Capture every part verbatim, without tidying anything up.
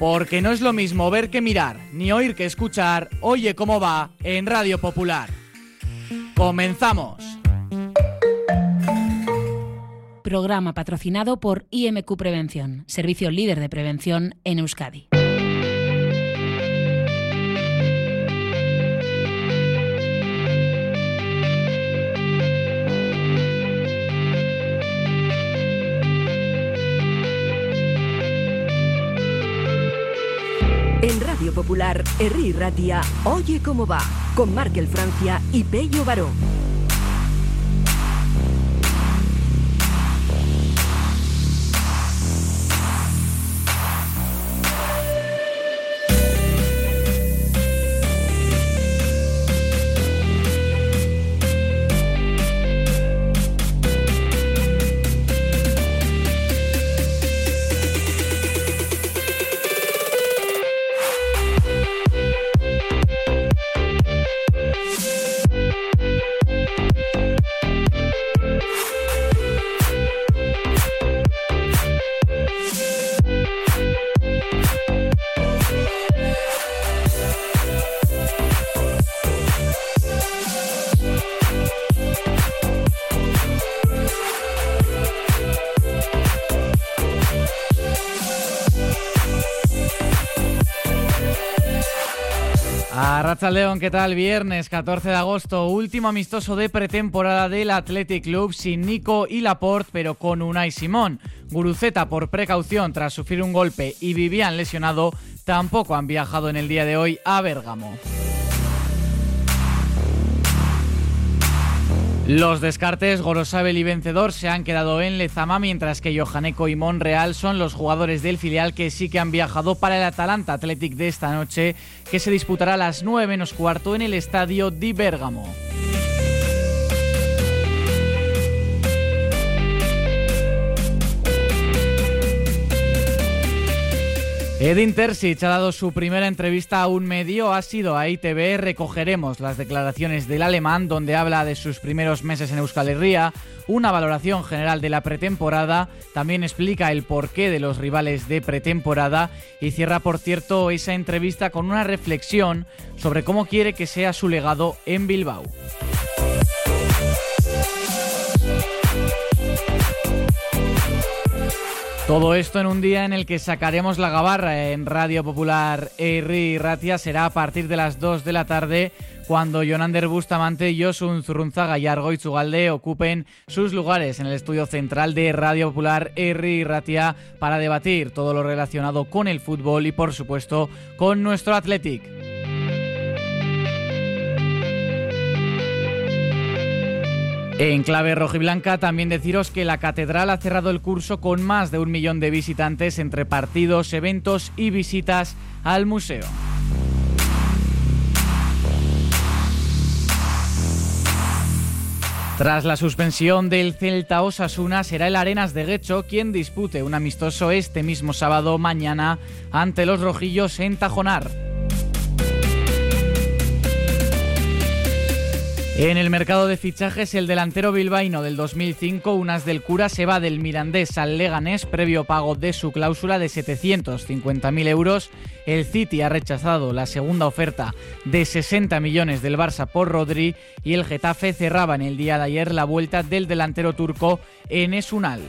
Porque no es lo mismo ver que mirar, ni oír que escuchar. Oye cómo va en Radio Popular. ¡Comenzamos! Programa patrocinado por I M Q Prevención, servicio líder de prevención en Euskadi. En Radio Popular, Herri Ratia, Oye cómo va, con Markel Francia y Pello Baró. Arratsaldeon, ¿qué tal? Viernes catorce de agosto, último amistoso de pretemporada del Athletic Club sin Nico y Laporte, pero con Unai Simón. Guruceta, por precaución tras sufrir un golpe, y Vivian lesionado, tampoco han viajado en el día de hoy a Bérgamo. Los descartes, Gorosabel y Vencedor, se han quedado en Lezama, mientras que Johaneko y Monreal son los jugadores del filial que sí que han viajado para el Atalanta Athletic de esta noche, que se disputará a las nueve menos cuarto en el estadio di Bérgamo. Edin Terzic ha dado su primera entrevista a un medio, ha sido a I T V. Recogeremos las declaraciones del alemán, donde habla de sus primeros meses en Euskal Herria, una valoración general de la pretemporada, también explica el porqué de los rivales de pretemporada y cierra, por cierto, esa entrevista con una reflexión sobre cómo quiere que sea su legado en Bilbao. Todo esto en un día en el que sacaremos la gabarra en Radio Popular. Herri Ratia será a partir de las dos de la tarde, cuando Jonander Bustamante, Josun Zurrunzaga y Argoitz Ugalde ocupen sus lugares en el estudio central de Radio Popular Herri Ratia para debatir todo lo relacionado con el fútbol y, por supuesto, con nuestro Athletic. En clave rojiblanca, también deciros que la Catedral ha cerrado el curso con más de un millón de visitantes entre partidos, eventos y visitas al museo. Tras la suspensión del Celta Osasuna, será el Arenas de Guecho quien dispute un amistoso este mismo sábado mañana ante los rojillos en Tajonar. En el mercado de fichajes, el delantero bilbaíno del dos mil cinco, Unas del Cura, se va del Mirandés al Leganés previo pago de su cláusula de setecientos cincuenta mil euros. El City ha rechazado la segunda oferta de sesenta millones del Barça por Rodri y el Getafe cerraba en el día de ayer la vuelta del delantero turco Enes Ünal.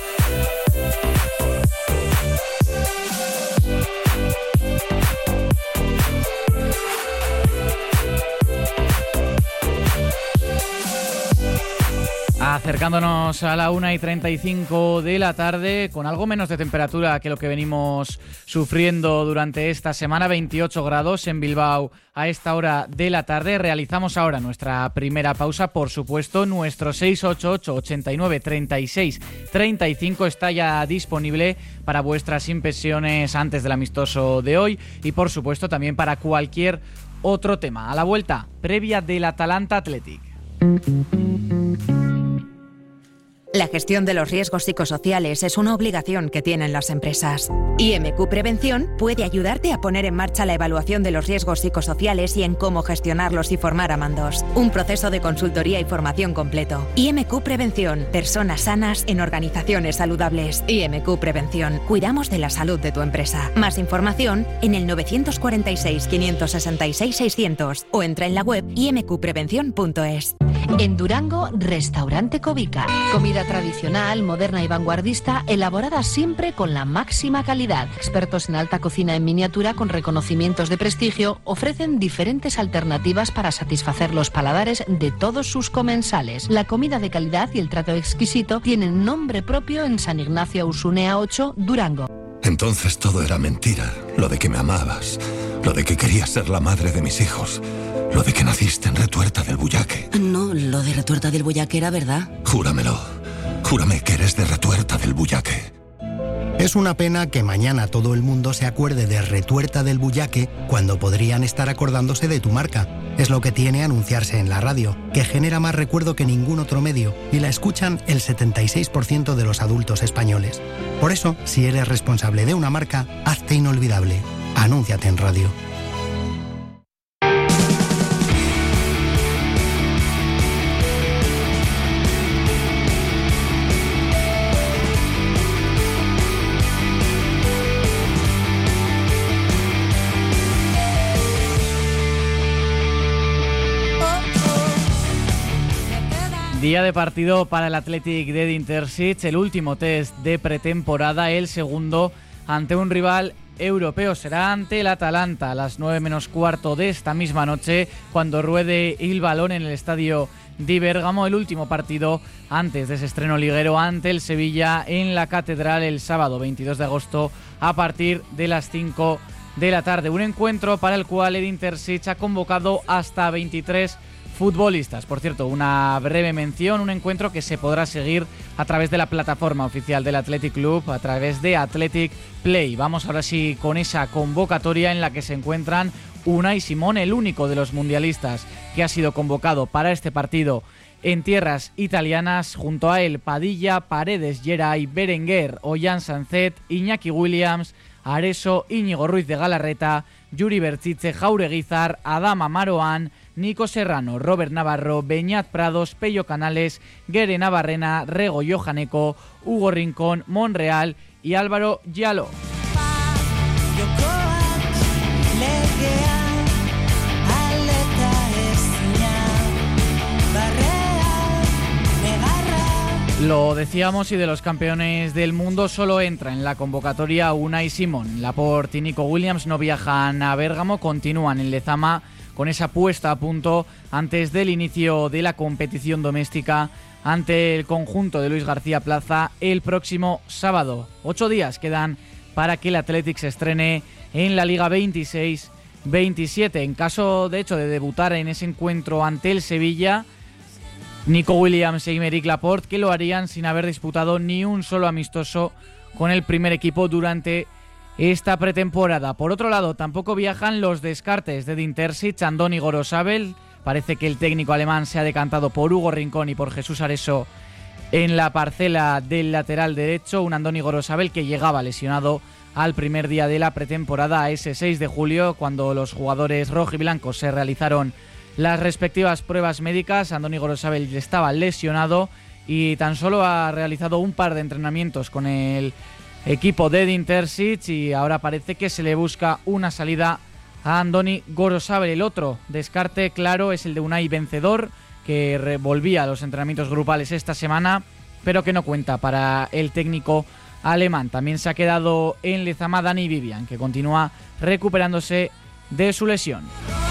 Acercándonos a la una y treinta y cinco de la tarde, con algo menos de temperatura que lo que venimos sufriendo durante esta semana, veintiocho grados en Bilbao a esta hora de la tarde. Realizamos ahora nuestra primera pausa. Por supuesto, nuestro seis ocho ocho, ochenta y nueve, treinta y seis, treinta y cinco está ya disponible para vuestras impresiones antes del amistoso de hoy y, por supuesto, también para cualquier otro tema. A la vuelta, previa del Atalanta Athletic. La gestión de los riesgos psicosociales es una obligación que tienen las empresas. I M Q Prevención puede ayudarte a poner en marcha la evaluación de los riesgos psicosociales y en cómo gestionarlos y formar a mandos. Un proceso de consultoría y formación completo. I M Q Prevención. Personas sanas en organizaciones saludables. I M Q Prevención. Cuidamos de la salud de tu empresa. Más información en el nueve cuatro seis, cinco seis seis, seiscientos o entra en la web i m q prevención punto es. En Durango, Restaurante Covica. Comida tradicional, moderna y vanguardista, elaborada siempre con la máxima calidad. Expertos en alta cocina en miniatura con reconocimientos de prestigio ofrecen diferentes alternativas para satisfacer los paladares de todos sus comensales. La comida de calidad y el trato exquisito tienen nombre propio en San Ignacio Ausunea ocho, Durango. Entonces todo era mentira. Lo de que me amabas, lo de que querías ser la madre de mis hijos, lo de que naciste en Retuerta del Bullaque. No, lo de Retuerta del Bullaque era verdad. Júramelo. Júrame que eres de Retuerta del Bullaque. Es una pena que mañana todo el mundo se acuerde de Retuerta del Bullaque cuando podrían estar acordándose de tu marca. Es lo que tiene anunciarse en la radio, que genera más recuerdo que ningún otro medio y la escuchan el setenta y seis por ciento de los adultos españoles. Por eso, si eres responsable de una marca, hazte inolvidable. Anúnciate en radio. Día de partido para el Athletic de Dintersic, el último test de pretemporada, el segundo ante un rival europeo. Será ante el Atalanta a las nueve menos cuarto de esta misma noche, cuando ruede el balón en el estadio de Bérgamo. El último partido antes de ese estreno liguero ante el Sevilla en la Catedral el sábado veintidós de agosto a partir de las cinco de la tarde. Un encuentro para el cual el Dintersic ha convocado hasta veintitrés futbolistas. Por cierto, una breve mención, un encuentro que se podrá seguir a través de la plataforma oficial del Athletic Club, a través de Athletic Play. Vamos ahora sí con esa convocatoria en la que se encuentran Unai Simón, el único de los mundialistas que ha sido convocado para este partido en tierras italianas. Junto a él, Padilla, Paredes, Geray, Berenguer, Ollán Sanzet, Iñaki Williams, Areso, Íñigo Ruiz de Galarreta, Yuri Berchiche, Jaureguizar, Adama Maroán, Nico Serrano, Robert Navarro, Beñat Prados, Pello Canales, Guere Navarrena, Rego Johaneco, Hugo Rincón, Monreal y Álvaro Giallo. Lo decíamos, y de los campeones del mundo solo entra en la convocatoria Unai Simón. Laporte y Nico Williams no viajan a Bérgamo, continúan en Lezama con esa puesta a punto antes del inicio de la competición doméstica ante el conjunto de Luis García Plaza el próximo sábado. Ocho días quedan para que el Athletic se estrene en la Liga veintiséis veintisiete. En caso, de hecho, de debutar en ese encuentro ante el Sevilla, Nico Williams e Aymeric Laporte, que lo harían sin haber disputado ni un solo amistoso con el primer equipo durante esta pretemporada. Por otro lado, tampoco viajan los descartes de Dintersic. Andoni Gorosabel, parece que el técnico alemán se ha decantado por Hugo Rincón y por Jesús Areso en la parcela del lateral derecho. Un Andoni Gorosabel que llegaba lesionado al primer día de la pretemporada, a ese seis de julio, cuando los jugadores rojiblancos se realizaron las respectivas pruebas médicas. Andoni Gorosabel estaba lesionado y tan solo ha realizado un par de entrenamientos con el equipo de Dintersic, y ahora parece que se le busca una salida a Andoni Gorosabel. El otro descarte claro es el de Unai Vencedor, que volvía a los entrenamientos grupales esta semana, pero que no cuenta para el técnico alemán. También se ha quedado en Lezama Dani Vivian, que continúa recuperándose de su lesión.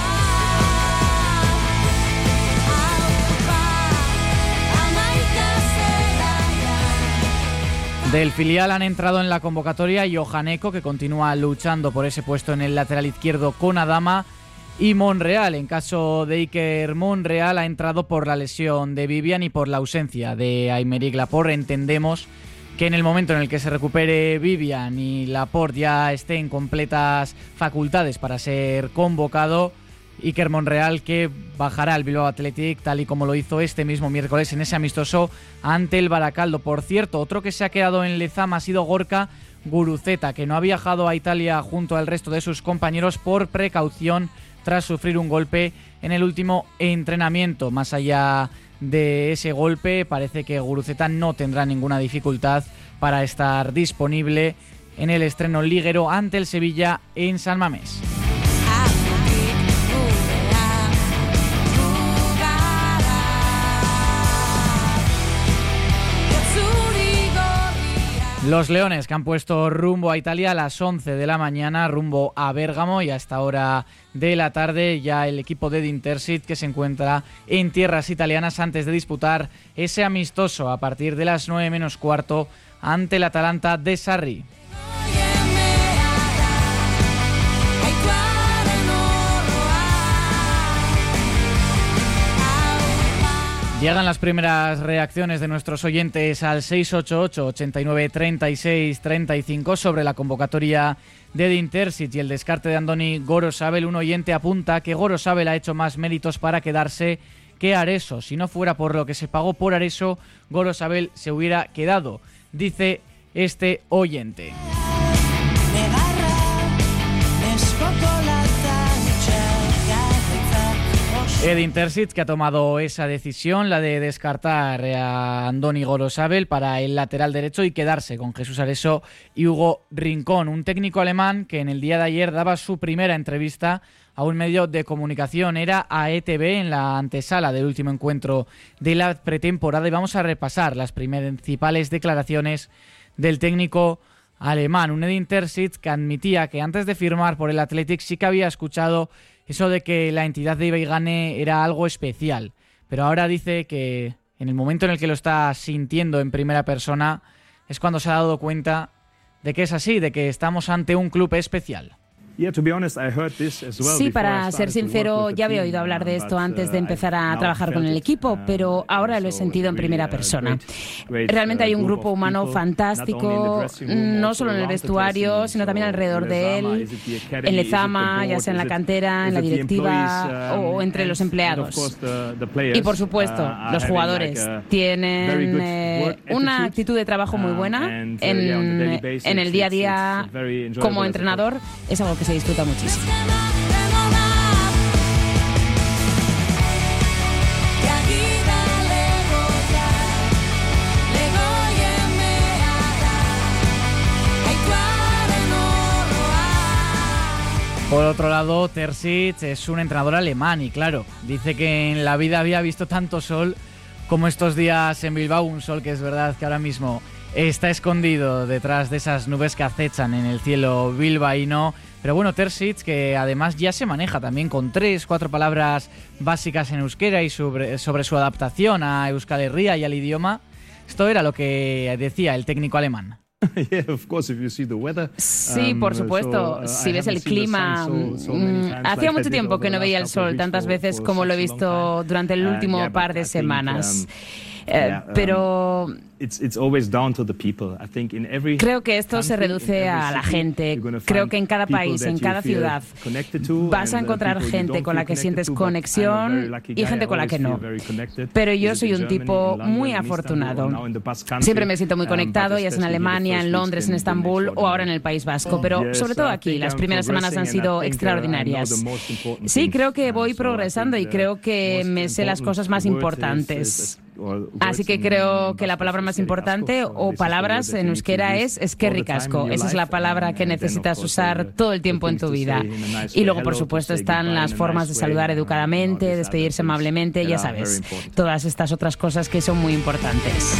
Del filial han entrado en la convocatoria Johaneco, que continúa luchando por ese puesto en el lateral izquierdo con Adama, y Monreal. En caso de Iker Monreal, ha entrado por la lesión de Vivian y por la ausencia de Aymeric Laporte. Entendemos que en el momento en el que se recupere Vivian y Laporte ya esté en completas facultades para ser convocado, Iker Monreal, que bajará al Bilbao Athletic tal y como lo hizo este mismo miércoles en ese amistoso ante el Baracaldo. Por cierto, otro que se ha quedado en Lezama ha sido Gorka Guruceta, que no ha viajado a Italia junto al resto de sus compañeros por precaución tras sufrir un golpe en el último entrenamiento. Más allá de ese golpe, parece que Guruceta no tendrá ninguna dificultad para estar disponible en el estreno liguero ante el Sevilla en San Mamés. Los leones, que han puesto rumbo a Italia a las once de la mañana, rumbo a Bérgamo, y a esta hora de la tarde ya el equipo de Dintersit, que se encuentra en tierras italianas antes de disputar ese amistoso a partir de las nueve menos cuarto ante el Atalanta de Sarri. Llegan las primeras reacciones de nuestros oyentes al seis ocho ocho, ochenta y nueve, treinta y seis, treinta y cinco sobre la convocatoria de Dintersit y el descarte de Andoni Gorosabel. Un oyente apunta que Gorosabel ha hecho más méritos para quedarse que Areso. Si no fuera por lo que se pagó por Areso, Gorosabel se hubiera quedado, dice este oyente. Edin Terzic, que ha tomado esa decisión, la de descartar a Andoni Gorosabel para el lateral derecho y quedarse con Jesús Areso y Hugo Rincón, un técnico alemán que en el día de ayer daba su primera entrevista a un medio de comunicación. Era a E T V en la antesala del último encuentro de la pretemporada, y vamos a repasar las principales declaraciones del técnico alemán. Un Edin Terzic que admitía que antes de firmar por el Athletic sí que había escuchado eso de que la entidad de Ibaigane era algo especial, pero ahora dice que en el momento en el que lo está sintiendo en primera persona es cuando se ha dado cuenta de que es así, de que estamos ante un club especial. Sí, para ser sincero, ya había oído hablar de esto antes de empezar a trabajar con el equipo, pero ahora lo he sentido en primera persona. Realmente hay un grupo humano fantástico, no solo en el vestuario, sino también alrededor de él, en Lezama, ya sea en la cantera, en la directiva o entre los empleados. Y por supuesto, los jugadores tienen eh, una actitud de trabajo muy buena. En, en el día a día, como entrenador, es algo que se disfruta muchísimo. Por otro lado, Terzic es un entrenador alemán y claro, dice que en la vida había visto tanto sol como estos días en Bilbao, un sol que es verdad que ahora mismo está escondido detrás de esas nubes que acechan en el cielo bilbaíno. Pero bueno, Terzic, que además ya se maneja también con tres, cuatro palabras básicas en euskera y sobre, sobre su adaptación a Euskal Herria y al idioma. Esto era lo que decía el técnico alemán. Sí, por supuesto. Si ves el clima, hacía mucho tiempo que no veía el sol tantas veces como lo he visto durante el último par de semanas. Eh, pero creo que esto se reduce a la gente. Creo que en cada país, en cada ciudad, vas a encontrar gente con la que sientes conexión y gente con la que no. Pero yo soy un tipo muy afortunado. Siempre me siento muy conectado, ya sea en Alemania, en Londres, en Estambul o ahora en el País Vasco. Pero sobre todo aquí, las primeras semanas han sido extraordinarias. Sí, creo que voy progresando y creo que me sé las cosas más importantes. Así que creo que la palabra más importante o palabras en euskera es eskerrik asko. Esa es la palabra que necesitas usar todo el tiempo en tu vida. Y luego, por supuesto, están las formas de saludar educadamente, despedirse amablemente, ya sabes, todas estas otras cosas que son muy importantes.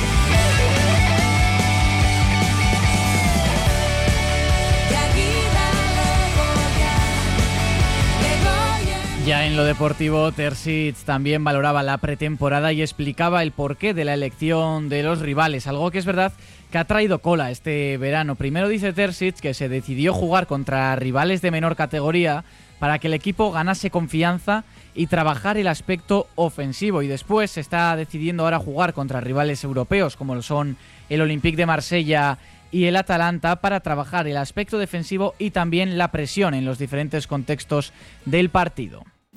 Ya en lo deportivo, Terzic también valoraba la pretemporada y explicaba el porqué de la elección de los rivales, algo que es verdad que ha traído cola este verano. Primero dice Terzic que se decidió jugar contra rivales de menor categoría para que el equipo ganase confianza y trabajar el aspecto ofensivo, y después se está decidiendo ahora jugar contra rivales europeos como lo son el Olympique de Marsella y el Atalanta para trabajar el aspecto defensivo y también la presión en los diferentes contextos del partido.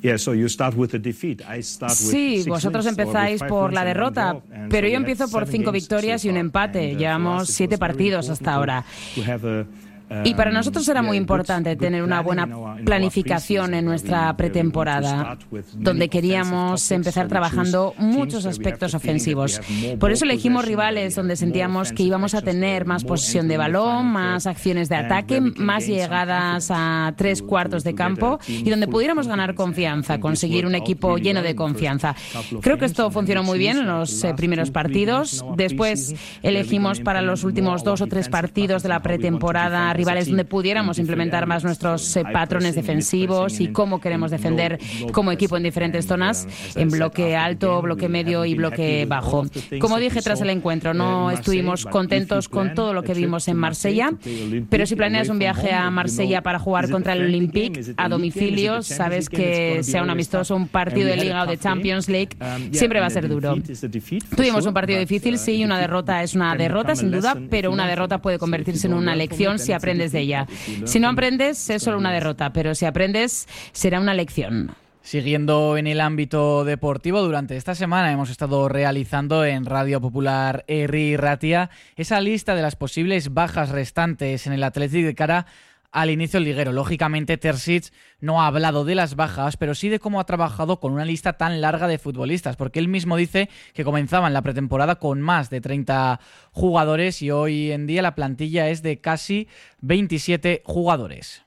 Sí, vosotros empezáis por la derrota, pero yo empiezo por cinco victorias y un empate. Llevamos siete partidos hasta ahora. Y para nosotros era muy importante tener una buena planificación en nuestra pretemporada, donde queríamos empezar trabajando muchos aspectos ofensivos. Por eso elegimos rivales donde sentíamos que íbamos a tener más posesión de balón, más acciones de ataque, más llegadas a tres cuartos de campo y donde pudiéramos ganar confianza, conseguir un equipo lleno de confianza. Creo que esto funcionó muy bien en los eh, primeros partidos. Después elegimos para los últimos dos o tres partidos de la pretemporada rivales donde pudiéramos implementar más nuestros eh, patrones defensivos y cómo queremos defender como equipo en diferentes zonas, en bloque alto, bloque medio y bloque bajo. Como dije tras el encuentro, no estuvimos contentos con todo lo que vimos en Marsella, pero si planeas un viaje a Marsella para jugar contra el Olympique a domicilio, sabes que sea un amistoso, un partido de Liga o de Champions League, siempre va a ser duro. Tuvimos un partido difícil, sí, una derrota es una derrota sin duda, pero una derrota puede convertirse en una lección si aprendes de ella. Si no aprendes, es solo una derrota, pero si aprendes, será una lección. Siguiendo en el ámbito deportivo, durante esta semana hemos estado realizando en Radio Popular Herri Ratia esa lista de las posibles bajas restantes en el Athletic de cara al inicio del liguero. Lógicamente, Terzic no ha hablado de las bajas, pero sí de cómo ha trabajado con una lista tan larga de futbolistas, porque él mismo dice que comenzaban la pretemporada con más de treinta jugadores y hoy en día la plantilla es de casi veintisiete jugadores.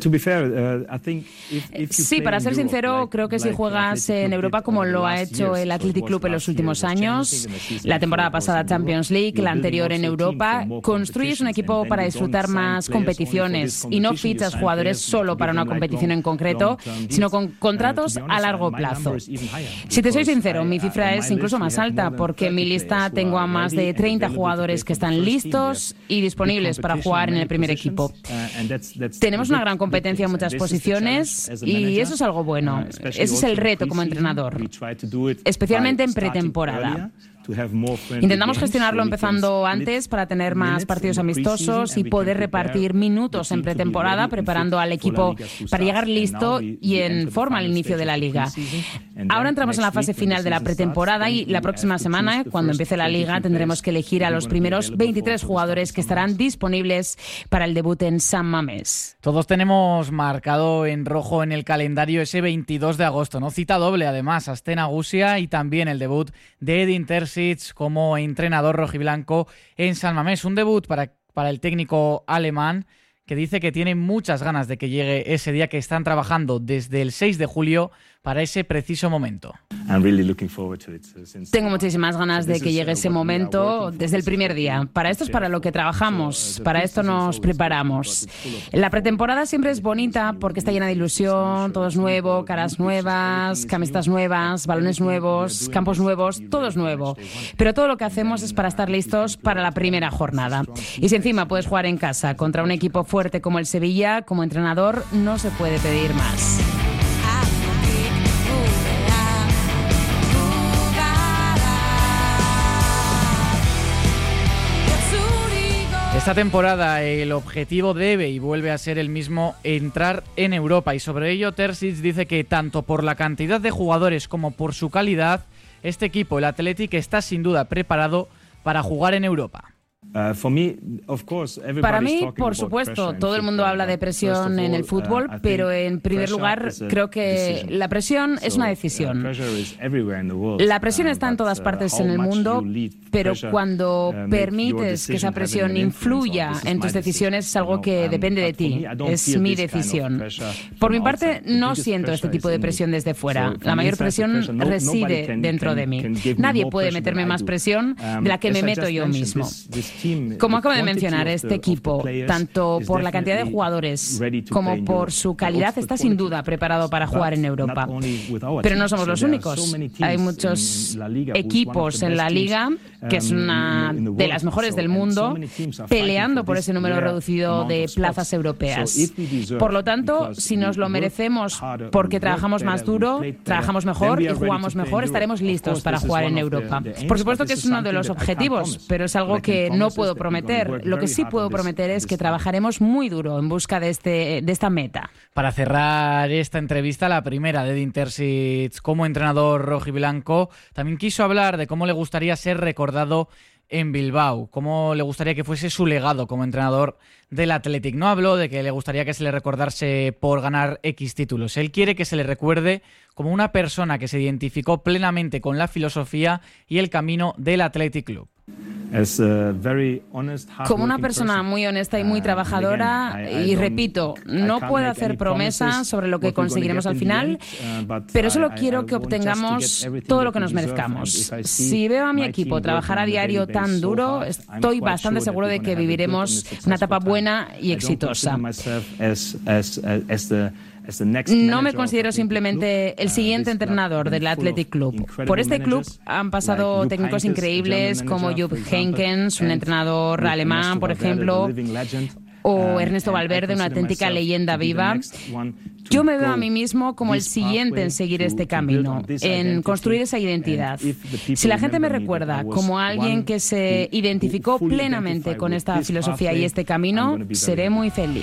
Sí, para ser sincero, creo que si juegas en Europa como lo ha hecho el Athletic Club en los últimos años, la temporada pasada Champions League, la anterior en Europa, construyes un equipo para disfrutar más competiciones y no fichas jugadores solo para una competición en concreto, sino con contratos a largo plazo. Si te soy sincero, mi cifra es incluso más alta, porque en mi lista tengo a más de treinta jugadores que están listos y disponibles para jugar en el primer equipo. Tenemos una gran competencia en muchas posiciones y eso es algo bueno. Ese es el reto como entrenador, especialmente en pretemporada. Intentamos gestionarlo empezando antes para tener más partidos amistosos y poder repartir minutos en pretemporada, preparando al equipo para llegar listo y en forma al inicio de la liga. Ahora entramos en la fase final de la pretemporada y la próxima semana, cuando empiece la liga, tendremos que elegir a los primeros veintitrés jugadores que estarán disponibles para el debut en San Mamés. Todos tenemos marcado en rojo en el calendario ese veintidós de agosto, ¿no? Cita doble, además, Aste Nagusia y también el debut de Edin Terzic como entrenador rojiblanco en San Mamés. Un debut para, para el técnico alemán que dice que tiene muchas ganas de que llegue ese día, que están trabajando desde el seis de julio para ese preciso momento. Tengo muchísimas ganas de que llegue ese momento desde el primer día. Para esto es para lo que trabajamos, para esto nos preparamos. La pretemporada siempre es bonita porque está llena de ilusión, todo es nuevo, caras nuevas, camisetas nuevas, balones nuevos, campos nuevos, todo es nuevo. Pero todo lo que hacemos es para estar listos para la primera jornada. Y si encima puedes jugar en casa contra un equipo fuerte como el Sevilla, como entrenador no se puede pedir más. Esta temporada el objetivo debe y vuelve a ser el mismo, entrar en Europa, y sobre ello Terzic dice que tanto por la cantidad de jugadores como por su calidad, este equipo, el Athletic, está sin duda preparado para jugar en Europa. Para mí, por supuesto, todo el mundo habla de presión en el fútbol, pero en primer lugar creo que la presión es una decisión. La presión está en todas partes en el mundo, pero cuando permites que esa presión influya en tus decisiones es algo que depende de ti, es mi decisión. Por mi parte, no siento este tipo de presión desde fuera. La mayor presión reside dentro de mí. Nadie puede meterme más presión de la que me meto yo mismo. Como acabo de mencionar, este equipo, tanto por la cantidad de jugadores como por su calidad, está sin duda preparado para jugar en Europa. Pero no somos los únicos. Hay muchos equipos en la liga, que es una de las mejores del mundo, peleando por ese número reducido de plazas europeas. Por lo tanto, si nos lo merecemos porque trabajamos más duro, trabajamos mejor y jugamos mejor, estaremos listos para jugar en Europa. Por supuesto que es uno de los objetivos, pero es algo que no no puedo prometer. Lo que sí puedo prometer es que trabajaremos muy duro en busca de, este, de esta meta. Para cerrar esta entrevista, la primera de Edin Terzic como entrenador rojiblanco, también quiso hablar de cómo le gustaría ser recordado en Bilbao, cómo le gustaría que fuese su legado como entrenador del Athletic. No habló de que le gustaría que se le recordase por ganar X títulos. Él quiere que se le recuerde como una persona que se identificó plenamente con la filosofía y el camino del Athletic Club. Como una persona muy honesta y muy trabajadora, y repito, no puedo hacer promesas sobre lo que conseguiremos al final, pero solo quiero que obtengamos todo lo que nos merezcamos. Si veo a mi equipo trabajar a diario tan duro, estoy bastante seguro de que viviremos una etapa buena y exitosa. No me considero simplemente el siguiente entrenador del Athletic Club. Por este club han pasado técnicos increíbles como Jupp Heynckes, un entrenador alemán, por ejemplo, o Ernesto Valverde, una auténtica leyenda viva. Yo me veo a mí mismo como el siguiente en seguir este camino, en construir esa identidad. Si la gente me recuerda como alguien que se identificó plenamente con esta filosofía y este camino, seré muy feliz.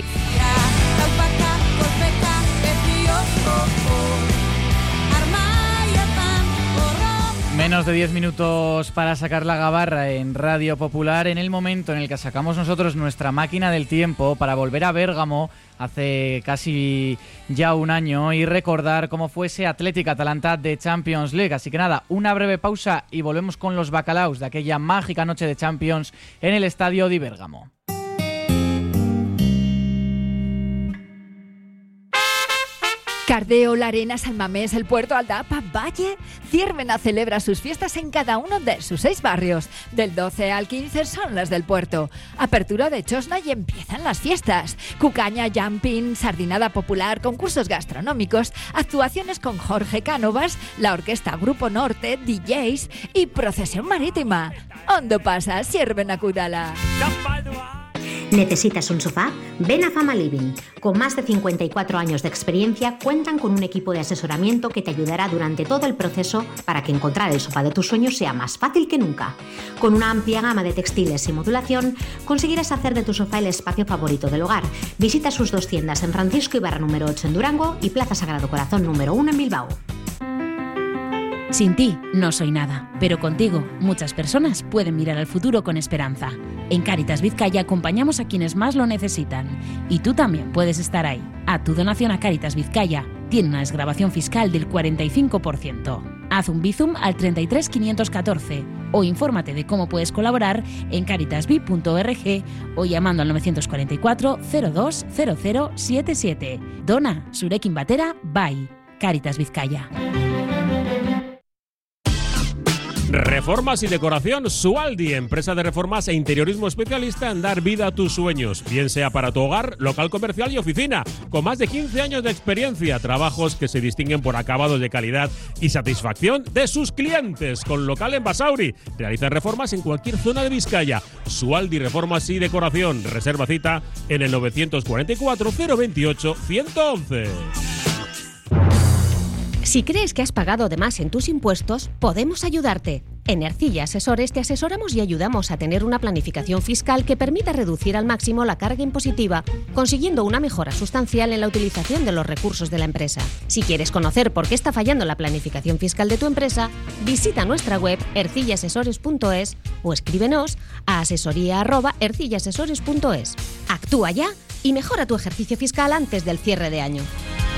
Menos de diez minutos para sacar la gabarra en Radio Popular, en el momento en el que sacamos nosotros nuestra máquina del tiempo para volver a Bérgamo hace casi ya un año y recordar cómo fue ese Athletic Atalanta de Champions League. Así que nada, una breve pausa y volvemos con los bacalaos de aquella mágica noche de Champions en el estadio de Bérgamo. Cardeo, La Arena, San Mamés, El Puerto, Aldapa, Valle. Ciervena celebra sus fiestas en cada uno de sus seis barrios. Del doce al quince son las del Puerto. Apertura de Chosna y empiezan las fiestas. Cucaña, jumping, sardinada popular, concursos gastronómicos, actuaciones con Jorge Cánovas, la orquesta Grupo Norte, D Js y procesión marítima. Ondo pasa, Ciervena Kudala. ¿Necesitas un sofá? Ven a Fama Living. Con más de cincuenta y cuatro años de experiencia, cuentan con un equipo de asesoramiento que te ayudará durante todo el proceso para que encontrar el sofá de tus sueños sea más fácil que nunca. Con una amplia gama de textiles y modulación, conseguirás hacer de tu sofá el espacio favorito del hogar. Visita sus dos tiendas en Francisco Ibarra número ocho en Durango y Plaza Sagrado Corazón número uno en Bilbao. Sin ti no soy nada, pero contigo muchas personas pueden mirar al futuro con esperanza. En Cáritas Vizcaya acompañamos a quienes más lo necesitan y tú también puedes estar ahí. A tu donación a Cáritas Vizcaya tiene una desgravación fiscal del cuarenta y cinco por ciento. Haz un bizum al treinta y tres quinientos catorce o infórmate de cómo puedes colaborar en caritasvi punto org o llamando al novecientos cuarenta y cuatro cero dos cero cero siete siete. Dona, Zurekin batera, bai. Cáritas Vizcaya. Reformas y decoración Sualdi, empresa de reformas e interiorismo especialista en dar vida a tus sueños, bien sea para tu hogar, local comercial y oficina. Con más de quince años de experiencia, trabajos que se distinguen por acabados de calidad y satisfacción de sus clientes. Con local en Basauri, realizan reformas en cualquier zona de Vizcaya. Sualdi Reformas y Decoración. Reserva cita en el novecientos cuarenta y cuatro cero veintiocho ciento once. Si crees que has pagado de más en tus impuestos, podemos ayudarte. En Ercilla Asesores te asesoramos y ayudamos a tener una planificación fiscal que permita reducir al máximo la carga impositiva, consiguiendo una mejora sustancial en la utilización de los recursos de la empresa. Si quieres conocer por qué está fallando la planificación fiscal de tu empresa, visita nuestra web ercilla asesores punto es o escríbenos a asesoría arroba ercilla asesores punto es. Actúa ya y mejora tu ejercicio fiscal antes del cierre de año.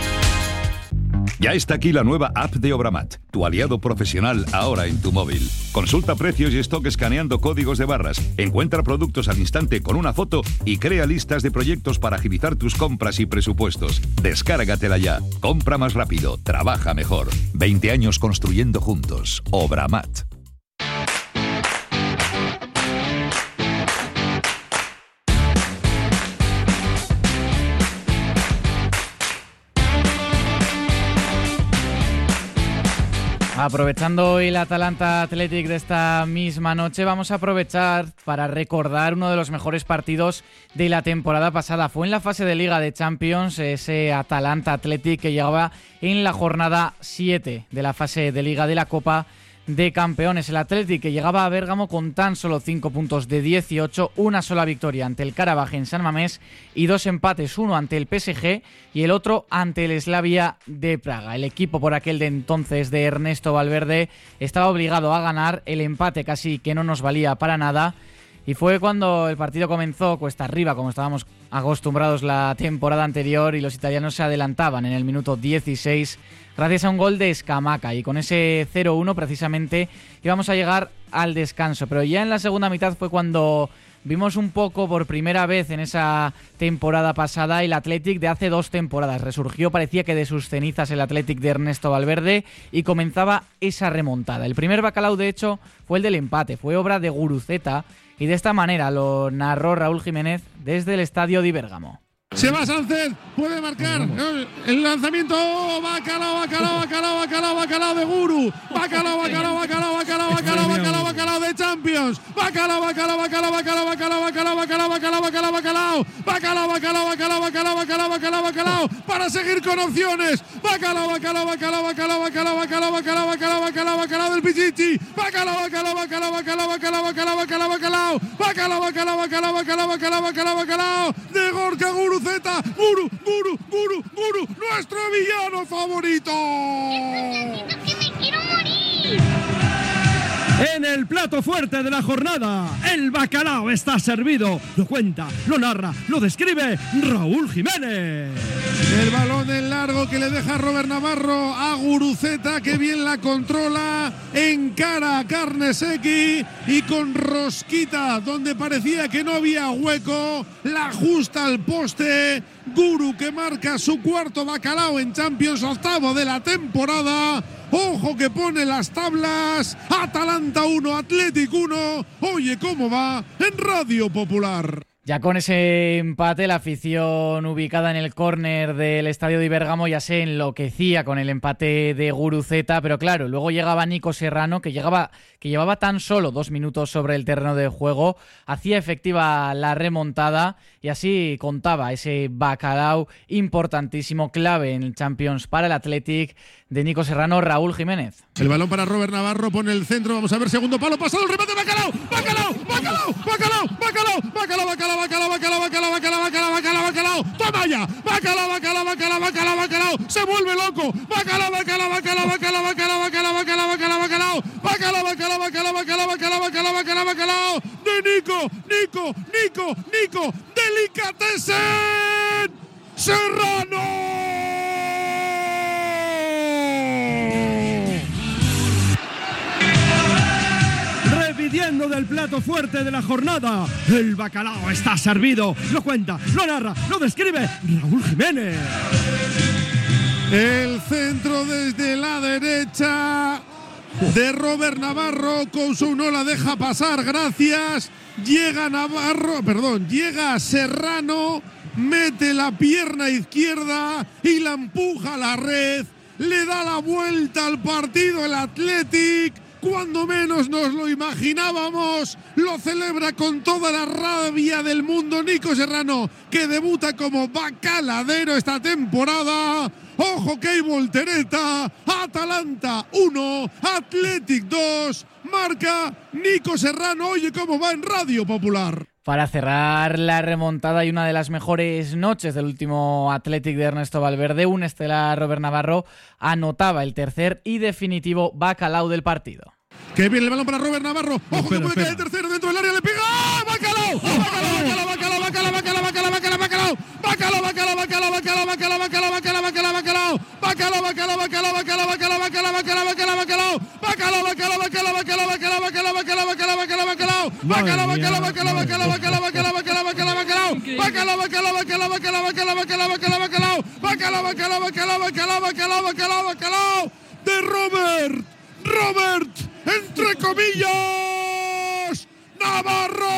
Ya está aquí la nueva app de Obramat, tu aliado profesional ahora en tu móvil. Consulta precios y stock escaneando códigos de barras, encuentra productos al instante con una foto y crea listas de proyectos para agilizar tus compras y presupuestos. Descárgatela ya. Compra más rápido, trabaja mejor. veinte años construyendo juntos. Obramat. Aprovechando el Atalanta Athletic de esta misma noche, vamos a aprovechar para recordar uno de los mejores partidos de la temporada pasada. Fue en la fase de Liga de Champions, ese Atalanta Athletic que llegaba en la jornada siete de la fase de Liga de la Copa de campeones. El Athletic, que llegaba a Bérgamo con tan solo cinco puntos de dieciocho, una sola victoria ante el Karabaj en San Mamés y dos empates, uno ante el P S G y el otro ante el Slavia de Praga. El equipo por aquel de entonces de Ernesto Valverde estaba obligado a ganar, el empate casi que no nos valía para nada. Y fue cuando el partido comenzó cuesta arriba, como estábamos acostumbrados la temporada anterior, y los italianos se adelantaban en el minuto dieciséis gracias a un gol de Scamacca. Y con ese cero uno precisamente íbamos a llegar al descanso. Pero ya en la segunda mitad fue cuando vimos un poco por primera vez en esa temporada pasada el Athletic de hace dos temporadas. Resurgió, parecía que de sus cenizas, el Athletic de Ernesto Valverde, y comenzaba esa remontada. El primer bacalao, de hecho, fue el del empate. Fue obra de Guruceta. Y de esta manera lo narró Raúl Jiménez desde el estadio de Bérgamo. Se va Sánchez, puede marcar el lanzamiento. Bacalao, bacalao, bacalao, bacalao, bacalao de Guru. Bacalao, bacalao, bacalao, bacalao, bacalao, bacalao, bacalao de Champions. Bacalao, bacalao, bacalao, bacalao, bacalao, bacalao, bacalao, bacalao, bacalao, bacalao. Bacalao, bacalao, bacalao, bacalao, bacalao, bacalao, bacalao. Para seguir con opciones. Bacalao, bacalao, bacalao, bacalao, bacalao, bacalao, bacalao, bacalao, bacalao, bacalao del Pichichi. Bacalao, bacalao, bacalao, bacalao, bacalao, bacalao, bacalao, bacalao. Bacalao, bacalao, bacalao, bacalao, bacalao, bacalao, bacalao. De Gorka Guru. Zeta, Guru, Guru, Guru, Guru, nuestro villano favorito. ¡Que me quiero morir! En el plato fuerte de la jornada, el bacalao está servido. Lo cuenta, lo narra, lo describe Raúl Jiménez. El balón en largo que le deja Robert Navarro a Guruceta, que bien la controla, encara a Carnesecchi y con rosquita donde parecía que no había hueco, la ajusta al poste. Guru, que marca su cuarto bacalao en Champions, octavo de la temporada. Ojo que pone las tablas. Atalanta uno, Athletic uno. Oye cómo va en Radio Popular. Ya con ese empate, la afición ubicada en el córner del estadio de Bérgamo ya se enloquecía con el empate de Guruceta, pero claro, luego llegaba Nico Serrano, que llegaba, que llevaba tan solo dos minutos sobre el terreno de juego, hacía efectiva la remontada y así contaba ese bacalao importantísimo, clave en el Champions para el Athletic de Nico Serrano. Raúl Jiménez. El balón para Robert Navarro, pone el centro, vamos a ver, segundo palo, pasado el remate, bacalao, bacalao, bacalao, bacalao, bacalao, bacalao, bacalao, bacalao, bacalao, bacalao, bacalao, bacalao, bacalao, bacalao, toma ya, bacalao, bacalao, bacalao, bacalao, bacalao, se vuelve loco, bacalao, bacalao, bacalao, bacalao, bacalao, bacalao, bacalao, bacalao, bacalao, bacalao, bacalao, bacalao, bacalao, bacalao, bacalao, bacalao, bacalao, de Nico, Nico, Nico, Nico, Delicatessen Serrano. Repitiendo del plato fuerte de la jornada, el bacalao está servido. Lo cuenta, lo narra, lo describe Raúl Jiménez. El centro desde la derecha de Robert Navarro. Couso no la deja pasar, gracias. Llega Navarro, perdón, llega Serrano, mete la pierna izquierda y la empuja a la red. Le da la vuelta al partido el Athletic. Cuando menos nos lo imaginábamos, lo celebra con toda la rabia del mundo Nico Serrano, que debuta como bacaladero esta temporada. Ojo que hay voltereta. Atalanta uno, Athletic dos, marca Nico Serrano. Oye cómo va en Radio Popular. Para cerrar la remontada y una de las mejores noches del último Athletic de Ernesto Valverde, un estelar Robert Navarro anotaba el tercer y definitivo bacalao del partido. Que viene el balón para Robert Navarro. Ojo, espera, que puede espera. caer el tercero dentro del área, le pega. ¡Ah! ¡Bacalao! ¡Bacalao, bacalao, bacalao, bacalao, bacalao, bacalao, bacalao! ¡Bacalao, bacalao, bacalao, bacalao, bacalao, bacalao, bacalao, bacalao, bacalao! ¡Bacalao, bacalao, bacalao, bacalao, bacalao, bacalao, bacalao, bacalao, bacalao! ¡Bacalao, bacalao, bacalao, bacalao, bacalao, bacalao, bacalao, bacalao, bacalao, bacalao! ¡Bacalao, bacalao, bacalao, bacalao, bacalao, bacalao, bacalao, bacalao, bacalao! ¡Bacalao, bacalao, bacalao, bacalao, bacalao, bacalao, bacalao, bacalao! ¡Bacalao, bacalao, bacalao, bacalao, bacalao, bacalao, bacalao! De Robert, Robert, entre comillas, Navarro.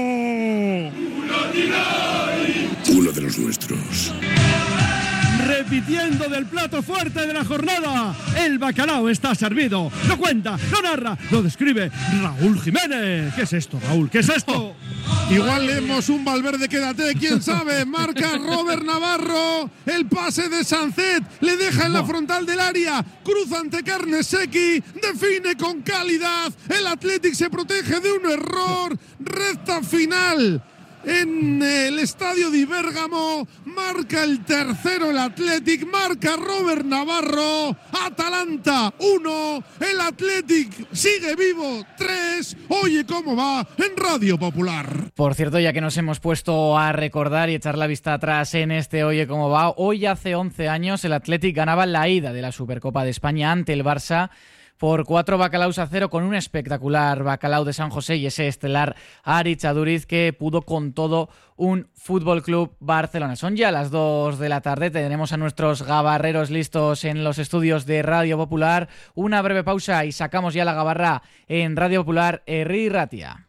Uno de los nuestros. repitiendo del plato fuerte de la jornada. El bacalao está servido. Lo cuenta, lo narra, lo describe Raúl Jiménez. ¿Qué es esto, Raúl? ¿Qué es esto? Igual leemos un Valverde, quédate, quién sabe. Marca Robert Navarro. El pase de Sancet le deja en la frontal del área. Cruza ante Carnesecchi. Define con calidad. El Athletic se protege de un error. Recta final en el estadio de Bérgamo. Marca el tercero el Athletic, marca Robert Navarro. Atalanta uno, el Athletic sigue vivo tres. Oye cómo va en Radio Popular. Por cierto, ya que nos hemos puesto a recordar y echar la vista atrás en este Oye cómo va, hoy hace once años el Athletic ganaba la ida de la Supercopa de España ante el Barça por cuatro bacalaos a cero, con un espectacular bacalao de San José y ese estelar Aritz Aduriz, que pudo con todo un Fútbol Club Barcelona. Son ya las dos de la tarde, tenemos a nuestros gabarreros listos en los estudios de Radio Popular. Una breve pausa y sacamos ya la gabarra en Radio Popular, Herri Ratia.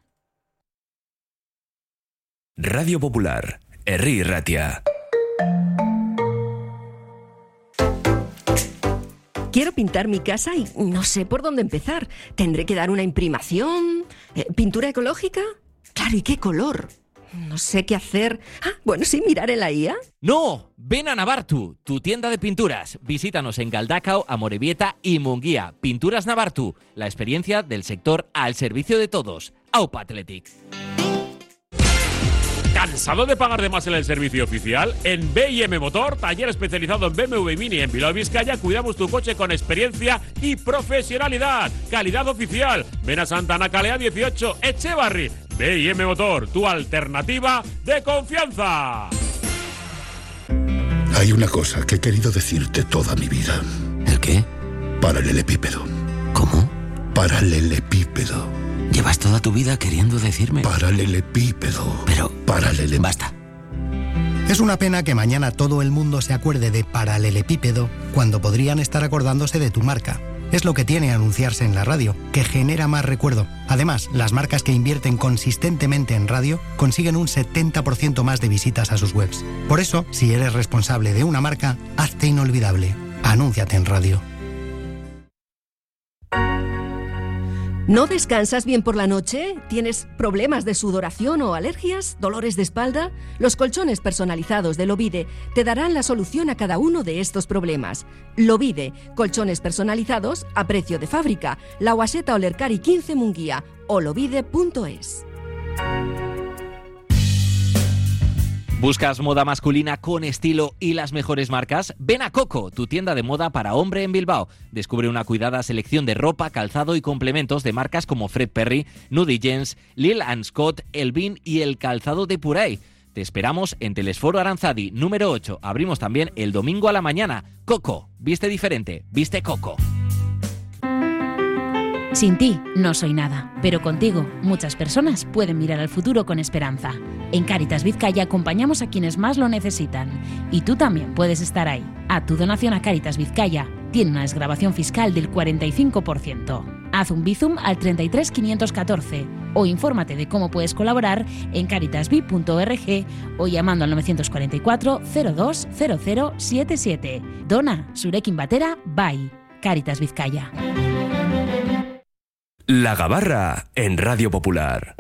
Radio Popular, Herri Ratia. Quiero pintar mi casa y no sé por dónde empezar. ¿Tendré que dar una imprimación? ¿Eh, ¿Pintura ecológica? Claro, ¿y qué color? No sé qué hacer. Ah, bueno, sí, mirar en la I A. ¡No! Ven a Navartu, tu tienda de pinturas. Visítanos en Galdacao, Amorebieta y Munguía. Pinturas Navartu, la experiencia del sector al servicio de todos. Aupa Athletic. ¿Cansado de pagar de más en el servicio oficial? En B y M Motor, taller especializado en B M W Mini en Bilbao, Vizcaya, cuidamos tu coche con experiencia y profesionalidad. Calidad oficial. Ven a Santana Calea dieciocho, Echevarri. B y M Motor, tu alternativa de confianza. Hay una cosa que he querido decirte toda mi vida. ¿El qué? Paralelepípedo. ¿Cómo? Paralelepípedo. Llevas toda tu vida queriendo decirme. Paralelepípedo. Pero... Paralele... Basta. Es una pena que mañana todo el mundo se acuerde de paralelepípedo cuando podrían estar acordándose de tu marca. Es lo que tiene anunciarse en la radio, que genera más recuerdo. Además, las marcas que invierten consistentemente en radio consiguen un setenta por ciento más de visitas a sus webs. Por eso, si eres responsable de una marca, hazte inolvidable. Anúnciate en radio. ¿No descansas bien por la noche? ¿Tienes problemas de sudoración o alergias? ¿Dolores de espalda? Los colchones personalizados de Lovide te darán la solución a cada uno de estos problemas. Lovide, colchones personalizados a precio de fábrica. La Guaseta Olercari quince Munguía o lovide punto es. ¿Buscas moda masculina con estilo y las mejores marcas? Ven a Coco, tu tienda de moda para hombre en Bilbao. Descubre una cuidada selección de ropa, calzado y complementos de marcas como Fred Perry, Nudie Jeans, Lil and Scott, Elvin y el calzado de Purey. Te esperamos en Telesforo Aranzadi, número ocho. Abrimos también el domingo a la mañana. Coco, viste diferente, viste Coco. Sin ti no soy nada, pero contigo muchas personas pueden mirar al futuro con esperanza. En Cáritas Vizcaya acompañamos a quienes más lo necesitan y tú también puedes estar ahí. A tu donación a Cáritas Vizcaya tiene una desgravación fiscal del cuarenta y cinco por ciento. Haz un bizum al treinta y tres quinientos catorce o infórmate de cómo puedes colaborar en caritasbi punto org o llamando al novecientos cuarenta y cuatro cero dos cero cero siete siete. Dona, zurekin batera, bai. Cáritas Vizcaya. La Gabarra en Radio Popular.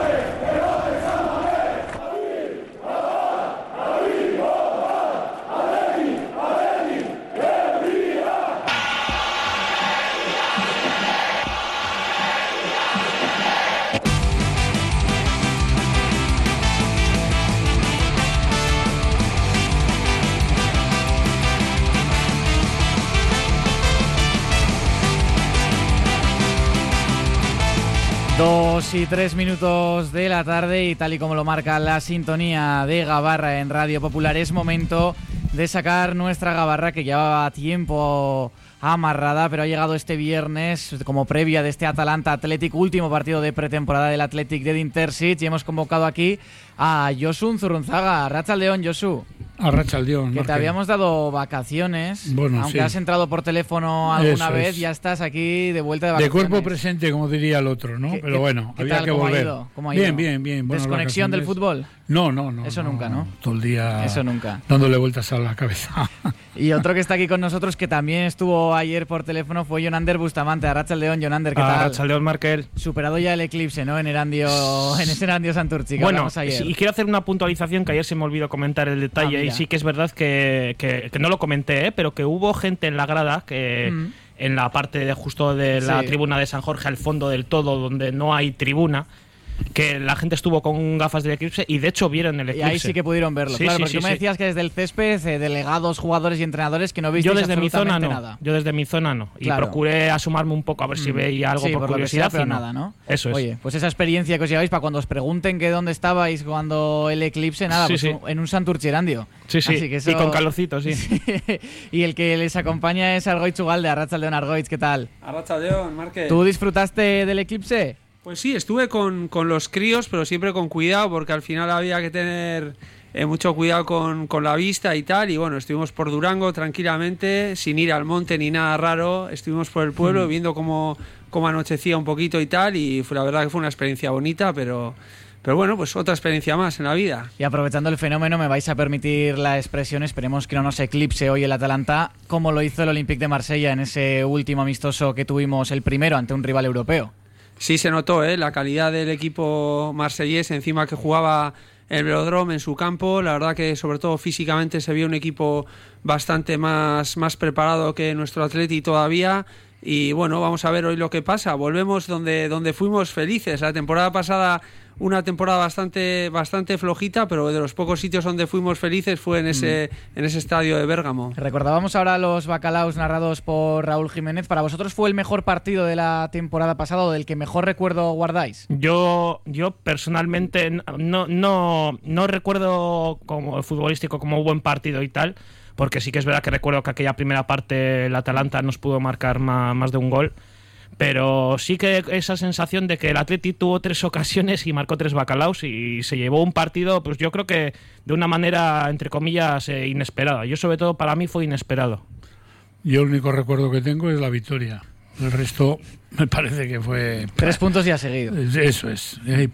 Dos y tres minutos de la tarde y tal y como lo marca la sintonía de Gabarra en Radio Popular, es momento de sacar nuestra Gabarra que llevaba tiempo amarrada, pero ha llegado este viernes como previa de este Atalanta Athletic, último partido de pretemporada del Athletic de Intersit, y hemos convocado aquí a Josu Zurunzaga. Arratsaldeon, Josu. Arratsaldeon. Que te habíamos dado vacaciones, bueno, aunque sí. has entrado por teléfono alguna Eso vez, es. ya estás aquí de vuelta de vacaciones. De cuerpo presente, como diría el otro, ¿no? ¿Qué, Pero qué, bueno, ¿qué había tal, que cómo volver. Ha ido? ¿Cómo ha bien, ido? bien, bien. Bueno, ¿Desconexión del fútbol? No, no, no. Eso no, nunca, ¿no? Todo el día Eso nunca. dándole vueltas a la cabeza. Y otro que está aquí con nosotros, que también estuvo ayer por teléfono, fue Jonander Bustamante. Arratsaldeon, Jonander, ¿qué tal? Arratsaldeon, Markel. Superado ya el eclipse, ¿no? En Erandio, en ese Erandio Santurtzi, que bueno, hablamos ayer. Y quiero hacer una puntualización que ayer se me olvidó comentar el detalle. Ah, y sí que es verdad que, que, que no lo comenté, ¿eh? Pero que hubo gente en la grada que... Mm. En la parte de justo de la sí. tribuna de San Jorge, al fondo del todo, donde no hay tribuna, que la gente estuvo con gafas del eclipse y de hecho vieron el eclipse. Y ahí sí que pudieron verlo, sí, claro, sí, porque sí, tú me sí. decías que desde el césped, eh, delegados, jugadores y entrenadores que no visteis Yo desde mi zona no, nada. yo desde mi zona no. Y claro. procuré asomarme un poco a ver si mm. veía algo sí, por, por curiosidad, pero no. nada, ¿no? Eso es. Oye, pues esa experiencia que os lleváis para cuando os pregunten que dónde estabais cuando el eclipse, nada, sí, pues sí. en un Santurtzi Erandio. Sí, sí, Así que eso... y con calorcito, sí. Y el que les acompaña es Argoitz Ugalde. Arratsaldeon, Argoitz, ¿qué tal? Arratsaldeon, Marque. ¿Tú disfrutaste del eclipse? Pues sí, estuve con, con los críos, pero siempre con cuidado, porque al final había que tener eh, mucho cuidado con, con la vista y tal. Y bueno, estuvimos por Durango tranquilamente, sin ir al monte ni nada raro. Estuvimos por el pueblo mm. viendo cómo, cómo anochecía un poquito y tal. Y fue, la verdad que fue una experiencia bonita, pero... Pero bueno, pues otra experiencia más en la vida. Y aprovechando el fenómeno, me vais a permitir la expresión, esperemos que no nos eclipse hoy el Atalanta, como lo hizo el Olympique de Marsella en ese último amistoso que tuvimos, el primero, ante un rival europeo. Sí, se notó ¿eh? la calidad del equipo marsellés, encima que jugaba el Velodrome en su campo. La verdad que sobre todo físicamente se vio un equipo bastante más, más preparado que nuestro Atleti todavía. Y bueno, vamos a ver hoy lo que pasa. Volvemos donde, donde fuimos felices. La temporada pasada, una temporada bastante, bastante flojita, pero de los pocos sitios donde fuimos felices fue en ese, mm. en ese estadio de Bérgamo. Recordábamos ahora los bacalaos narrados por Raúl Jiménez. ¿Para vosotros fue el mejor partido de la temporada pasada o del que mejor recuerdo guardáis? Yo, yo personalmente no, no, no recuerdo como futbolístico como buen partido y tal, porque sí que es verdad que recuerdo que aquella primera parte el Atalanta nos pudo marcar más, más de un gol, pero sí que esa sensación de que el Atleti tuvo tres ocasiones y marcó tres bacalaos y se llevó un partido, pues yo creo que de una manera, entre comillas, eh, inesperada. Yo sobre todo para mí fue inesperado. Yo el único recuerdo que tengo es la victoria. El resto me parece que fue... Tres puntos ya seguido. Eso es.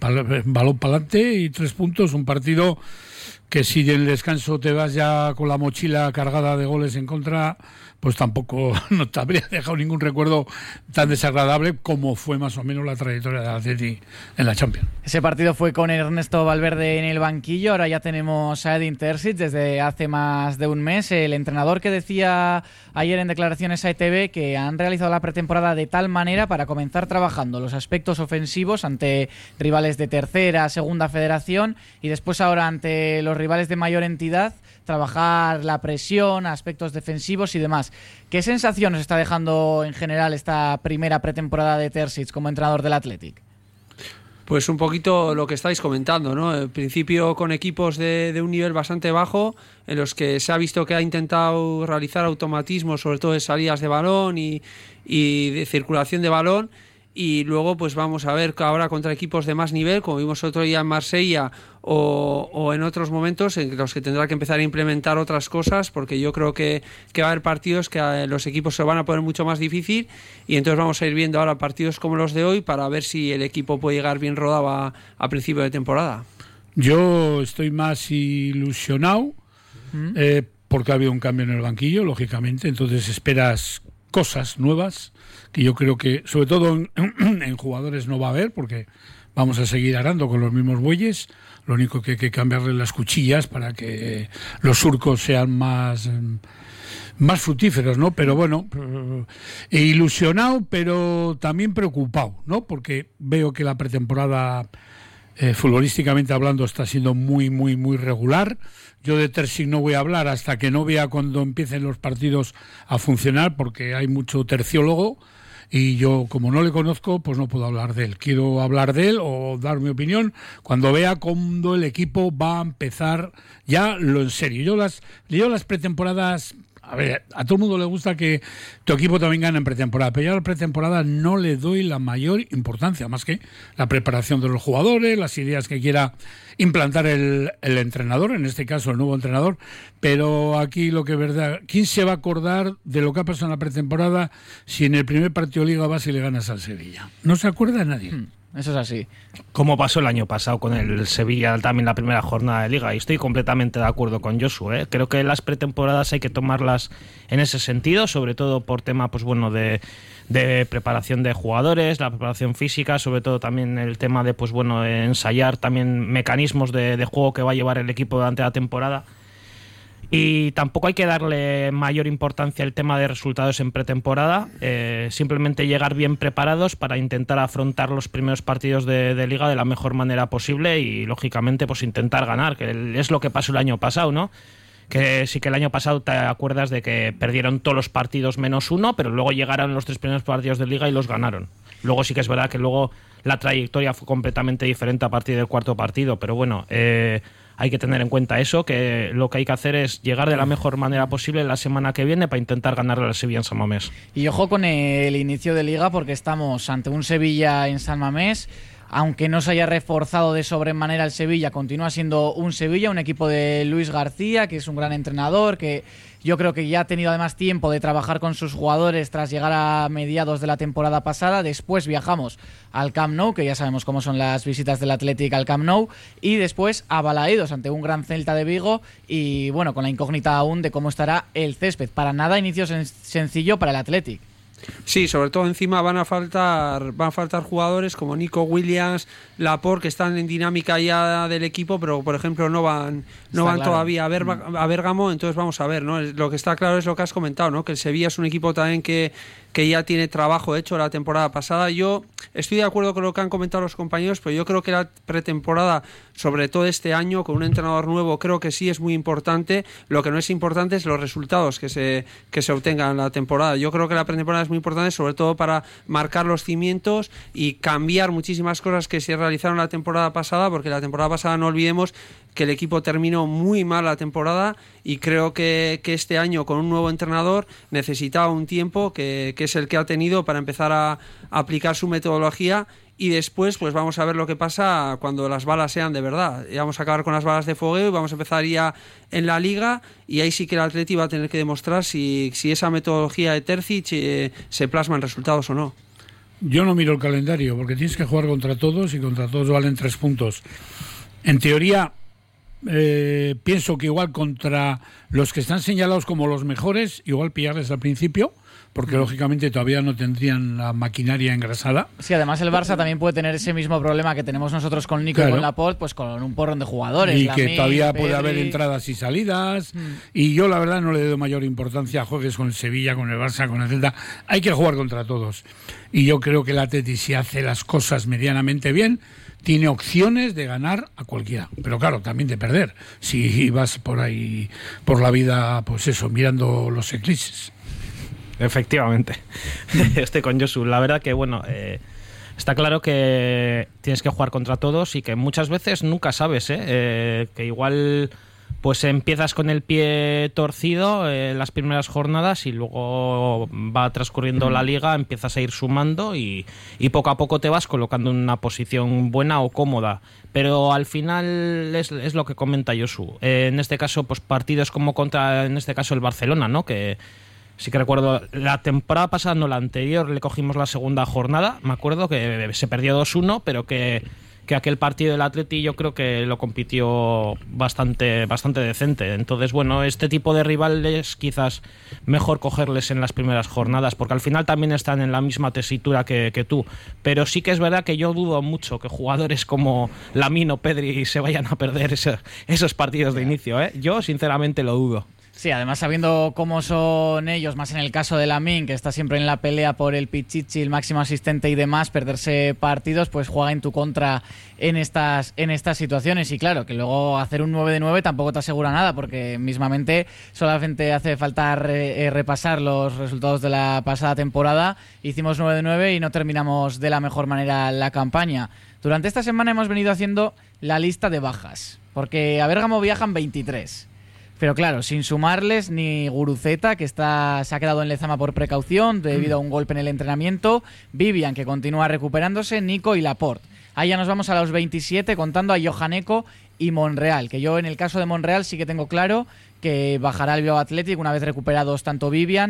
Balón para adelante y tres puntos. Un partido que si en el descanso te vas ya con la mochila cargada de goles en contra, pues tampoco no te habría dejado ningún recuerdo tan desagradable como fue más o menos la trayectoria del Atleti en la Champions. Ese partido fue con Ernesto Valverde en el banquillo. Ahora ya tenemos a Edin Terzic desde hace más de un mes. El entrenador que decía ayer en declaraciones a E T V que han realizado la pretemporada de tal manera para comenzar trabajando los aspectos ofensivos ante rivales de tercera, segunda federación y después ahora ante los rivales de mayor entidad, trabajar la presión, aspectos defensivos y demás. ¿Qué sensación nos está dejando en general esta primera pretemporada de Terzic como entrenador del Athletic? Pues un poquito lo que estáis comentando, ¿no? En principio con equipos de, de un nivel bastante bajo, en los que se ha visto que ha intentado realizar automatismos, sobre todo de salidas de balón y, y de circulación de balón. Y luego pues vamos a ver ahora contra equipos de más nivel, como vimos otro día en Marsella o, o en otros momentos en los que tendrá que empezar a implementar otras cosas, porque yo creo que, que va a haber partidos que los equipos se van a poner mucho más difícil y entonces vamos a ir viendo ahora partidos como los de hoy para ver si el equipo puede llegar bien rodado a, a principio de temporada. Yo estoy más ilusionado ¿Mm? eh, porque ha habido un cambio en el banquillo, lógicamente, entonces esperas cosas nuevas que yo creo que sobre todo en, en jugadores no va a haber, porque vamos a seguir arando con los mismos bueyes. Lo único que hay que cambiarle las cuchillas para que los surcos sean más más fructíferos, ¿no? Pero bueno, eh, ilusionado, pero también preocupado, ¿no? Porque veo que la pretemporada eh, futbolísticamente hablando está siendo muy, muy, muy regular. Yo de Terzic no voy a hablar hasta que no vea cuando empiecen los partidos a funcionar, porque hay mucho terciólogo y yo, como no le conozco, pues no puedo hablar de él. Quiero hablar de él o dar mi opinión cuando vea cuándo el equipo va a empezar ya lo en serio. Yo las, yo las pretemporadas... A ver, a todo el mundo le gusta que tu equipo también gane en pretemporada, pero yo a la pretemporada no le doy la mayor importancia, más que la preparación de los jugadores, las ideas que quiera implantar el, el entrenador, en este caso el nuevo entrenador, pero aquí lo que es verdad, ¿quién se va a acordar de lo que ha pasado en la pretemporada si en el primer partido de Liga vas y le ganas al Sevilla? No se acuerda nadie. Hmm. eso es así. Como pasó el año pasado con el Sevilla, también la primera jornada de Liga, y estoy completamente de acuerdo con Josu, ¿eh? Creo que las pretemporadas hay que tomarlas en ese sentido, sobre todo por tema, pues bueno, de, de preparación de jugadores, la preparación física, sobre todo también el tema de, pues bueno, ensayar también mecanismos de, de juego que va a llevar el equipo durante la temporada. Y tampoco hay que darle mayor importancia al tema de resultados en pretemporada, eh, simplemente llegar bien preparados para intentar afrontar los primeros partidos de, de Liga de la mejor manera posible y, lógicamente, pues intentar ganar, que es lo que pasó el año pasado, ¿no? Que sí que el año pasado te acuerdas de que perdieron todos los partidos menos uno, pero luego llegaron los tres primeros partidos de Liga y los ganaron. Luego sí que es verdad que luego la trayectoria fue completamente diferente a partir del cuarto partido, pero bueno... Eh, hay que tener en cuenta eso, que lo que hay que hacer es llegar de la mejor manera posible la semana que viene para intentar ganarle al Sevilla en San Mamés. Y ojo con el inicio de Liga, porque estamos ante un Sevilla en San Mamés. Aunque no se haya reforzado de sobremanera el Sevilla, continúa siendo un Sevilla, un equipo de Luis García, que es un gran entrenador, que yo creo que ya ha tenido además tiempo de trabajar con sus jugadores tras llegar a mediados de la temporada pasada. Después viajamos al Camp Nou, que ya sabemos cómo son las visitas del Athletic al Camp Nou, y después a Balaídos ante un gran Celta de Vigo, y bueno, con la incógnita aún de cómo estará el césped. Para nada inicio sen- sencillo para el Athletic. Sí, sobre todo encima van a faltar van a faltar jugadores como Nico Williams, Laporte, que están en dinámica ya del equipo, pero por ejemplo no van no van claro. todavía a, Berba, a Bérgamo, entonces vamos a ver, ¿no? Lo que está claro es lo que has comentado, ¿no? Que el Sevilla es un equipo también que que ya tiene trabajo hecho la temporada pasada. Yo estoy de acuerdo con lo que han comentado los compañeros, pero yo creo que la pretemporada, sobre todo este año, con un entrenador nuevo, creo que sí es muy importante. Lo que no es importante es los resultados que se, que se obtengan en la temporada. Yo creo que la pretemporada es muy importante, sobre todo para marcar los cimientos y cambiar muchísimas cosas que se realizaron la temporada pasada, porque la temporada pasada, no olvidemos, que el equipo terminó muy mal la temporada, y creo que, que este año, con un nuevo entrenador, necesitaba un tiempo que, que es el que ha tenido para empezar a, a aplicar su metodología, y después pues vamos a ver lo que pasa cuando las balas sean de verdad. Y vamos a acabar con las balas de fogueo y vamos a empezar ya en la Liga, y ahí sí que el Atleti va a tener que demostrar si, si esa metodología de Terzic eh, se plasma en resultados o no. Yo no miro el calendario, porque tienes que jugar contra todos, y contra todos valen tres puntos. En teoría, eh, pienso que igual contra los que están señalados como los mejores, igual pillarles al principio, porque lógicamente todavía no tendrían la maquinaria engrasada. Sí, además el Barça también puede tener ese mismo problema que tenemos nosotros con Nico, claro, y con Laporte, pues con un porrón de jugadores. Y Lamine, que todavía Pedri. puede haber entradas y salidas. Mm. Y yo la verdad no le doy mayor importancia a juegues con el Sevilla, con el Barça, con el Celta. Hay que jugar contra todos. Y yo creo que el Atleti, si hace las cosas medianamente bien, tiene opciones de ganar a cualquiera, pero claro, también de perder, si vas por ahí, por la vida, pues eso, mirando los eclipses. Efectivamente, estoy con Josu. La verdad que, bueno, eh, está claro que tienes que jugar contra todos, y que muchas veces nunca sabes, ¿eh? Eh, que igual pues empiezas con el pie torcido en eh, las primeras jornadas, y luego va transcurriendo la liga, empiezas a ir sumando, y, y poco a poco te vas colocando en una posición buena o cómoda. Pero al final es, es lo que comenta Josu. Eh, en este caso, pues partidos como contra, en este caso, el Barcelona, ¿no? Que sí que recuerdo, la temporada pasada, no la anterior, le cogimos la segunda jornada, me acuerdo que se perdió dos uno, pero que, que aquel partido del Atleti yo creo que lo compitió bastante, bastante decente. Entonces, bueno, este tipo de rivales quizás mejor cogerles en las primeras jornadas, porque al final también están en la misma tesitura que, que tú. Pero sí que es verdad que yo dudo mucho que jugadores como Lamine o Pedri se vayan a perder ese, esos partidos de inicio, ¿eh? Yo sinceramente lo dudo. Sí, además sabiendo cómo son ellos, más en el caso de Lamine, que está siempre en la pelea por el pichichi, el máximo asistente y demás, perderse partidos pues juega en tu contra en estas en estas situaciones. Y claro, que luego hacer un nueve de nueve tampoco te asegura nada, porque mismamente solamente hace falta re, eh, repasar los resultados de la pasada temporada. Hicimos nueve de nueve y no terminamos de la mejor manera la campaña. Durante esta semana hemos venido haciendo la lista de bajas, porque a Bérgamo viajan veintitrés. Pero claro, sin sumarles ni Guruceta, que está se ha quedado en Lezama por precaución debido a un golpe en el entrenamiento, Vivian, que continúa recuperándose, Nico y Laporte. Ahí ya nos vamos a los veintisiete, contando a Johaneco y Monreal, que yo en el caso de Monreal sí que tengo claro que bajará el Bilbao Athletic una vez recuperados tanto Vivian,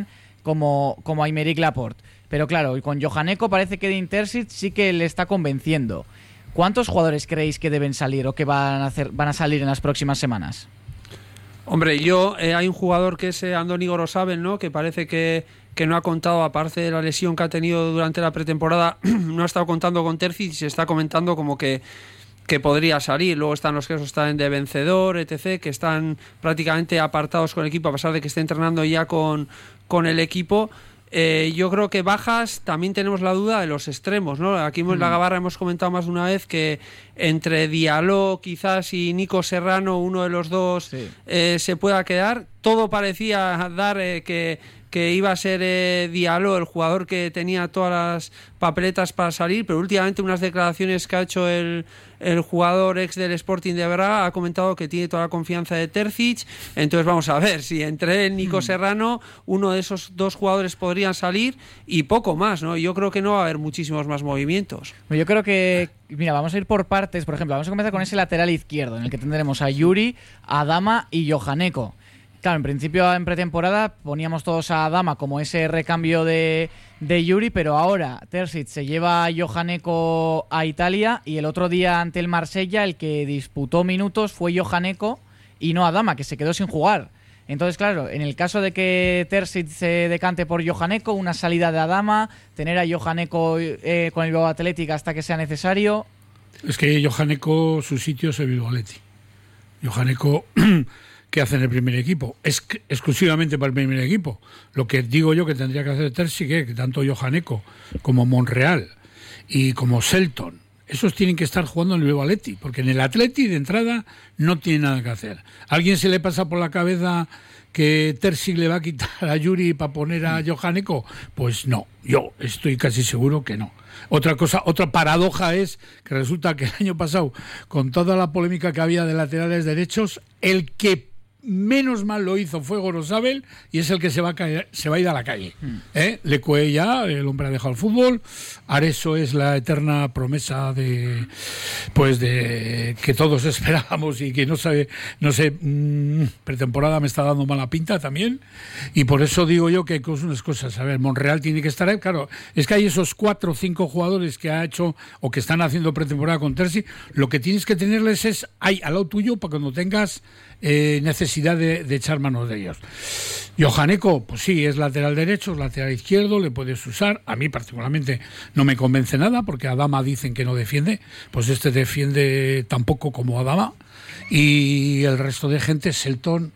como, como Aymeric Laporte. Pero claro, con Johaneko parece que Edin Terzic sí que le está convenciendo. ¿Cuántos jugadores creéis que deben salir o que van a, hacer, van a salir en las próximas semanas? Hombre, yo eh, hay un jugador que es eh, Andoni Gorosabel, ¿no? Que parece que, que no ha contado, aparte de la lesión que ha tenido durante la pretemporada, no ha estado contando con Terzic y se está comentando como que que podría salir. Luego están los casos también de Vencedor, etcétera, que están prácticamente apartados con el equipo a pesar de que esté entrenando ya con, con el equipo. Eh, yo creo que bajas, también tenemos la duda de los extremos, ¿no? Aquí en mm. la Gabarra hemos comentado más de una vez que entre Diallo quizás y Nico Serrano, uno de los dos sí. eh, se pueda quedar. Todo parecía dar eh, que, que iba a ser eh, Diallo el jugador que tenía todas las papeletas para salir, pero últimamente unas declaraciones que ha hecho el, el jugador ex del Sporting de Braga ha comentado que tiene toda la confianza de Terzic. Entonces vamos a ver si entre él, Nico Serrano, uno de esos dos jugadores podrían salir y poco más, ¿no? Yo creo que no va a haber muchísimos más movimientos. Yo creo que, mira, vamos a ir por partes. Por ejemplo, vamos a comenzar con ese lateral izquierdo en el que tendremos a Yuri, a Adama y Johaneko. Claro, en principio en pretemporada poníamos todos a Adama como ese recambio de, de Yuri, pero ahora Terzic se lleva a Johaneko a Italia y el otro día ante el Marsella el que disputó minutos fue Johaneko y no Adama, que se quedó sin jugar. Entonces, claro, en el caso de que Terzic se decante por Johaneko, una salida de Adama, tener a Johaneko eh, con el Bilbao Athletic hasta que sea necesario... Es que Johaneko, su sitio es el Bilbao Athletic. Johaneko... que hace en el primer equipo, es exclusivamente para el primer equipo. Lo que digo yo que tendría que hacer Terzic, que tanto Johaneko como Monreal y como Selton, esos tienen que estar jugando en el Bilbao Athletic, porque en el Athletic de entrada no tiene nada que hacer. ¿A alguien se le pasa por la cabeza que Terzic le va a quitar a Yuri para poner a Johaneko? Pues no, yo estoy casi seguro que no. Otra cosa, otra paradoja es que resulta que el año pasado, con toda la polémica que había de laterales derechos, el que menos mal lo hizo fue Gorosabel y es el que se va a caer, se va a ir a la calle. Mm. ¿Eh? Lecué ya, el hombre ha dejado el fútbol. Areso es la eterna promesa de, pues de que todos esperábamos y que no sabe, no sé, mmm, pretemporada me está dando mala pinta también. Y por eso digo yo que hay unas cosas. A ver, Monreal tiene que estar ahí. Claro, es que hay esos cuatro o cinco jugadores que ha hecho o que están haciendo pretemporada con Terzic. Lo que tienes que tenerles es ahí al lado tuyo para cuando tengas Eh, necesidad de, de echar manos de ellos. Johaneko, pues sí, es lateral derecho, lateral izquierdo, le puedes usar. A mí particularmente no me convence nada porque Adama dicen que no defiende, pues este defiende tampoco como Adama. Y el resto de gente, Selton,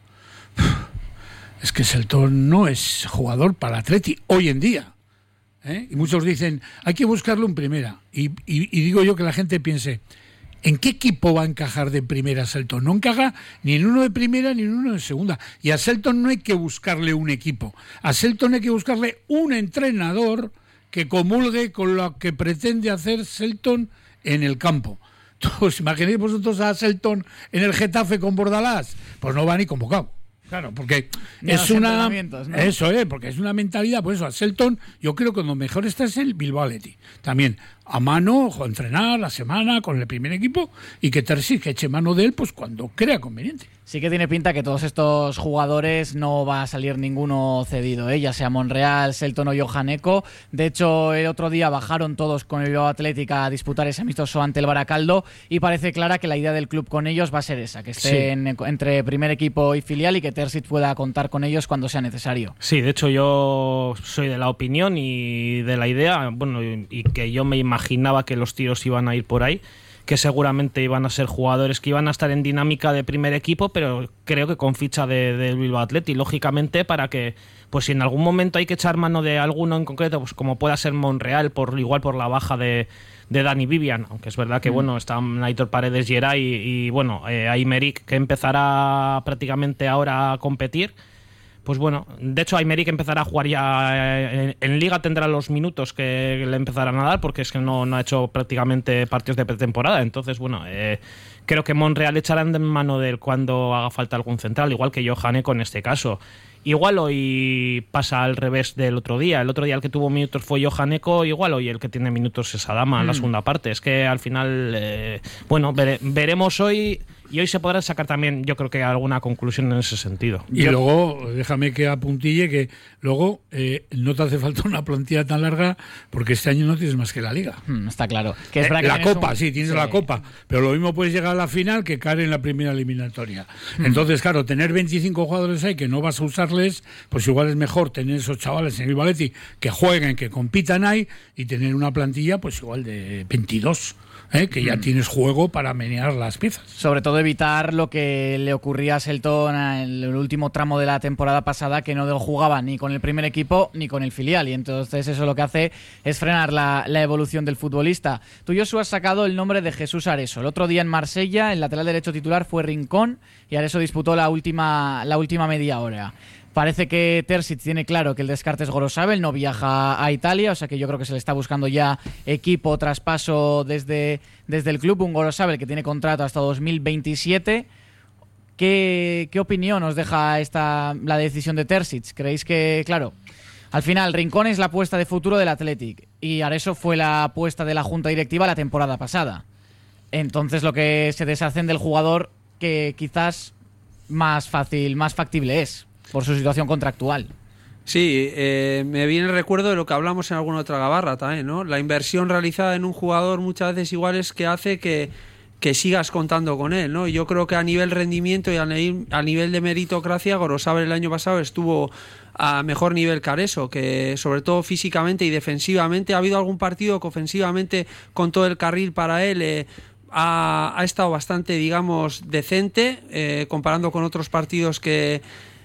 es que Selton no es jugador para Atleti hoy en día. ¿eh? Y muchos dicen, hay que buscarlo en primera. Y, y, y digo yo que la gente piense, ¿en qué equipo va a encajar de primera Selton? No encaja ni en uno de primera ni en uno de segunda. Y a Selton no hay que buscarle un equipo. A Selton hay que buscarle un entrenador que comulgue con lo que pretende hacer Selton en el campo. Pues imaginéis vosotros a Selton en el Getafe con Bordalás. Pues no va ni convocado. Claro, porque ni es una... ¿no? Eso es, porque es una mentalidad. Por eso a Selton yo creo que lo mejor está es el Bilbao Athletic. También a mano, a entrenar la semana con el primer equipo y que Terzic que eche mano de él pues cuando crea conveniente. Sí que tiene pinta que todos estos jugadores no va a salir ninguno cedido, ¿eh? Ya sea Monreal, Selton o Johaneko. De hecho, el otro día bajaron todos con el Bilbao Athletic a disputar ese amistoso ante el Baracaldo y parece clara que la idea del club con ellos va a ser esa, que estén sí. entre primer equipo y filial y que Terzic pueda contar con ellos cuando sea necesario. Sí, de hecho yo soy de la opinión y de la idea, bueno, y, y que yo me imaginaba que los tiros iban a ir por ahí, que seguramente iban a ser jugadores que iban a estar en dinámica de primer equipo, pero creo que con ficha de, de Bilbao Athletic, lógicamente para que, pues si en algún momento hay que echar mano de alguno en concreto, pues como pueda ser Monreal, por igual por la baja de, de Dani Vivian, aunque es verdad que mm. bueno, están Aitor Paredes Geray y, y bueno, eh, Aymeric, que empezará prácticamente ahora a competir. Pues bueno, de hecho Aymeric empezará a jugar ya en, en Liga, tendrá los minutos que le empezarán a dar porque es que no, no ha hecho prácticamente partidos de pretemporada. Entonces, bueno, eh, creo que Monreal echará en mano de él cuando haga falta algún central, igual que Johaneko en este caso. Igual hoy pasa al revés del otro día. El otro día el que tuvo minutos fue Johaneko, igual hoy el que tiene minutos es Adama en mm. la segunda parte. Es que al final, eh, bueno, vere, veremos hoy y hoy se podrá sacar también, yo creo que alguna conclusión en ese sentido. Y yo... luego, déjame que apuntille que luego eh, no te hace falta una plantilla tan larga porque este año no tienes más que la Liga. Hmm, está claro. Que es eh, que la Copa, un... sí, tienes sí. la Copa, pero lo mismo puedes llegar a la final que caer en la primera eliminatoria. Hmm. Entonces, claro, tener veinticinco jugadores ahí que no vas a usarles, pues igual es mejor tener esos chavales en el Valetti que jueguen, que compitan ahí, y tener una plantilla pues igual de veintidós. ¿Eh? Que ya mm. tienes juego para menear las piezas. Sobre todo evitar lo que le ocurría a Selton en el último tramo de la temporada pasada, que no jugaba ni con el primer equipo ni con el filial, y entonces eso lo que hace es frenar la, la evolución del futbolista. Tú, Josu, has sacado el nombre de Jesús Areso. El otro día en Marsella, el lateral derecho titular fue Rincón, y Areso disputó la última, la última media hora. Parece que Terzic tiene claro que el descarte es Gorosabel, no viaja a Italia, o sea que yo creo que se le está buscando ya equipo, traspaso desde, desde el club. Un Gorosabel que tiene contrato hasta dos mil veintisiete. ¿Qué, qué opinión os deja esta la decisión de Terzic? ¿Creéis que, claro, al final Rincón es la apuesta de futuro del Athletic y Areso fue la apuesta de la junta directiva la temporada pasada? Entonces lo que se deshacen del jugador que quizás más fácil, más factible es, por su situación contractual. Sí, eh, me viene el recuerdo de lo que hablamos en alguna otra gabarra también, ¿no? La inversión realizada en un jugador muchas veces igual es que hace que, que sigas contando con él, ¿no? Yo creo que a nivel rendimiento y a nivel, a nivel de meritocracia, Gorosabel el año pasado estuvo a mejor nivel que Areso, que sobre todo físicamente y defensivamente ha habido algún partido que ofensivamente con todo el carril para él eh, ha, ha estado bastante, digamos, decente, eh, comparando con otros partidos que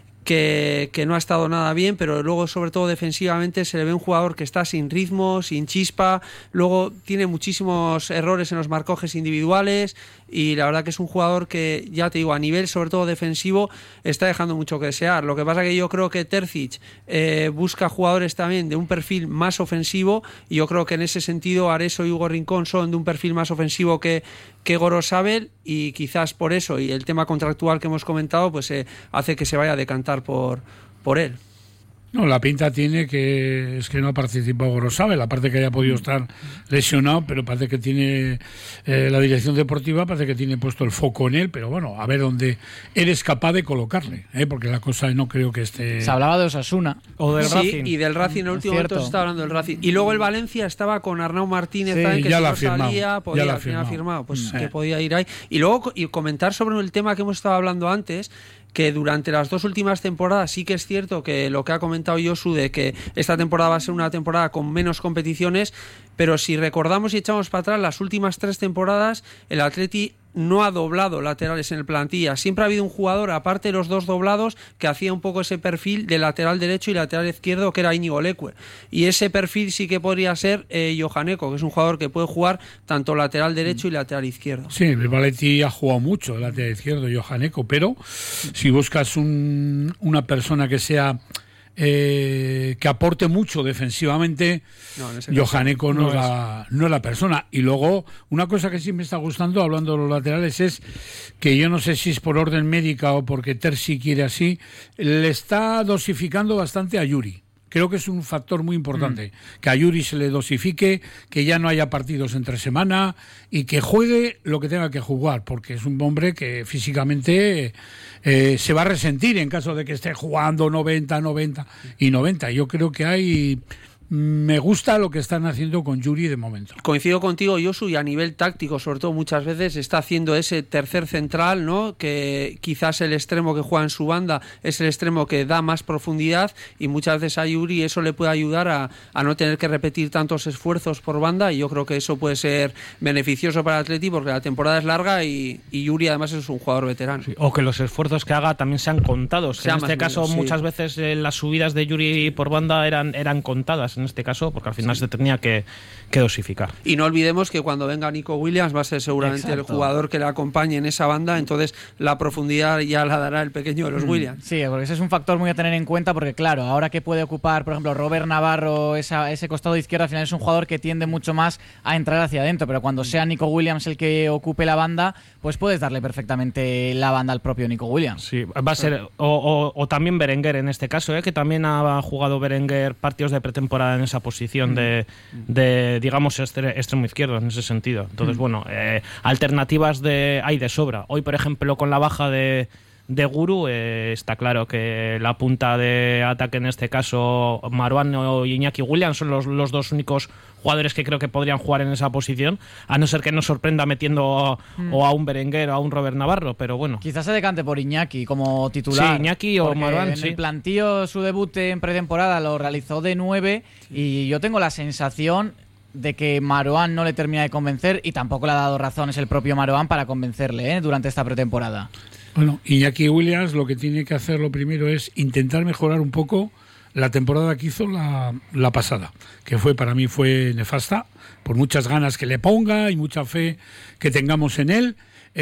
Que, que no ha estado nada bien, pero luego sobre todo defensivamente se le ve un jugador que está sin ritmo, sin chispa, luego tiene muchísimos errores en los marcojes individuales y la verdad que es un jugador que, ya te digo, a nivel sobre todo defensivo está dejando mucho que desear. Lo que pasa que yo creo que Terzic eh, busca jugadores también de un perfil más ofensivo y yo creo que en ese sentido Areso y Hugo Rincón son de un perfil más ofensivo que, que Gorosabel, y quizás por eso y el tema contractual que hemos comentado pues eh, hace que se vaya a decantar por, por él. No, la pinta tiene que es que no ha participado Gorosabel, aparte que haya podido estar lesionado, pero parece que tiene eh, la dirección deportiva, parece que tiene puesto el foco en él, pero bueno, a ver dónde eres capaz de colocarle, ¿eh? Porque la cosa no creo que esté... Se hablaba de Osasuna o del sí, Racing. Y del Racing en el último momento se estaba hablando del Racing. Y luego el Valencia estaba con Arnau Martínez, sí, también, que ya si la no firmado, salía, podía, ya la al final firmado, pues sí. que podía ir ahí. Y luego y comentar sobre el tema que hemos estado hablando antes, que durante las dos últimas temporadas sí que es cierto que lo que ha comentado Josu de que esta temporada va a ser una temporada con menos competiciones, pero si recordamos y echamos para atrás las últimas tres temporadas, el Atleti no ha doblado laterales en el plantilla. Siempre ha habido un jugador, aparte de los dos doblados, que hacía un poco ese perfil de lateral derecho y lateral izquierdo, que era Íñigo Leque. Y ese perfil sí que podría ser eh, Johaneko, que es un jugador que puede jugar tanto lateral derecho y lateral izquierdo. Sí, el Valetti ha jugado mucho el lateral izquierdo, Johaneko, pero si buscas un, una persona que sea... Eh, que aporte mucho defensivamente, no, Johaneko no, no, es la, no es la persona. Y luego, una cosa que sí me está gustando, hablando de los laterales, es que yo no sé si es por orden médica o porque Terzi quiere así, le está dosificando bastante a Yuri. Creo que es un factor muy importante, mm. que a Yuri se le dosifique, que ya no haya partidos entre semana y que juegue lo que tenga que jugar, porque es un hombre que físicamente eh, se va a resentir en caso de que esté jugando noventa, noventa y noventa. Yo creo que hay... Me gusta lo que están haciendo con Yuri de momento. Coincido contigo, Josu, y a nivel táctico, sobre todo muchas veces está haciendo ese tercer central, ¿no? Que quizás el extremo que juega en su banda es el extremo que da más profundidad, y muchas veces a Yuri eso le puede ayudar a, a no tener que repetir tantos esfuerzos por banda, y yo creo que eso puede ser beneficioso para el Atleti porque la temporada es larga y, y Yuri además es un jugador veterano. Sí, o que los esfuerzos que haga también sean contados. Sea en este caso menos, sí. Muchas veces eh, las subidas de Yuri por banda eran, eran contadas en este caso, porque al final sí. se tenía que, que dosificar. Y no olvidemos que cuando venga Nico Williams va a ser seguramente Exacto. el jugador que le acompañe en esa banda, entonces la profundidad ya la dará el pequeño de los mm. Williams. Sí, porque ese es un factor muy a tener en cuenta, porque claro, ahora que puede ocupar, por ejemplo, Robert Navarro esa, ese costado izquierdo, al final es un jugador que tiende mucho más a entrar hacia adentro, pero cuando sea Nico Williams el que ocupe la banda, pues puedes darle perfectamente la banda al propio Nico Williams. Sí, va a ser, o, o, o también Berenguer en este caso, ¿eh? que también ha jugado Berenguer partidos de pretemporada pretemporada en esa posición de, de digamos, extremo izquierdo en ese sentido. Entonces, bueno, eh, alternativas de hay de sobra. Hoy, por ejemplo, con la baja de de Guru, eh, está claro que la punta de ataque, en este caso Marouane o Iñaki Williams, son los, los dos únicos jugadores que creo que podrían jugar en esa posición, a no ser que nos sorprenda metiendo mm. o a un Berenguer o a un Robert Navarro, pero bueno. Quizás se decante por Iñaki como titular. Sí, Iñaki o Marouane, en sí. el plantío su debut en pretemporada lo realizó de nueve y yo tengo la sensación de que Marouane no le termina de convencer y tampoco le ha dado razones el propio Marouane para convencerle ¿eh? durante esta pretemporada. Bueno, Iñaki Williams lo que tiene que hacer lo primero es intentar mejorar un poco la temporada que hizo la, la pasada, que fue para mí fue nefasta, por muchas ganas que le ponga y mucha fe que tengamos en él.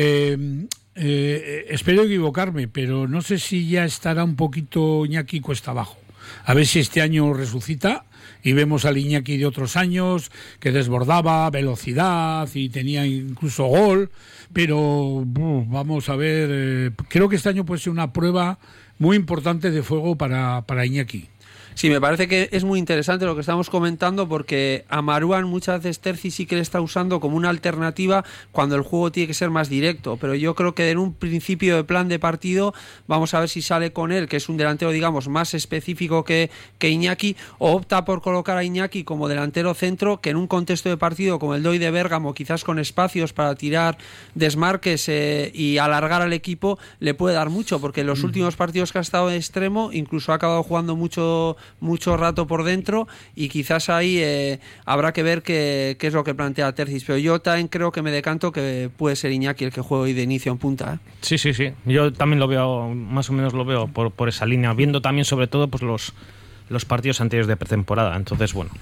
Eh, eh, espero equivocarme, pero no sé si ya estará un poquito Iñaki cuesta abajo. A ver si este año resucita y vemos al Iñaki de otros años que desbordaba, velocidad y tenía incluso gol, pero uh, vamos a ver, eh, creo que este año puede ser una prueba muy importante de fuego para, para Iñaki. Sí, me parece que es muy interesante lo que estamos comentando, porque a Marouane muchas veces Terzi sí que le está usando como una alternativa cuando el juego tiene que ser más directo, pero yo creo que en un principio de plan de partido vamos a ver si sale con él, que es un delantero digamos más específico que, que Iñaki, o opta por colocar a Iñaki como delantero centro, que en un contexto de partido como el de hoy de Bérgamo, quizás con espacios para tirar desmarques eh, y alargar al equipo, le puede dar mucho, porque en los mm. últimos partidos que ha estado de extremo incluso ha acabado jugando mucho mucho rato por dentro y quizás ahí eh, habrá que ver qué, qué es lo que plantea Terzic, pero yo también creo que me decanto que puede ser Iñaki el que juegue hoy de inicio en punta. ¿eh? Sí, sí, sí, yo también lo veo, más o menos lo veo por, por esa línea, viendo también sobre todo pues los, los partidos anteriores de pretemporada, entonces bueno.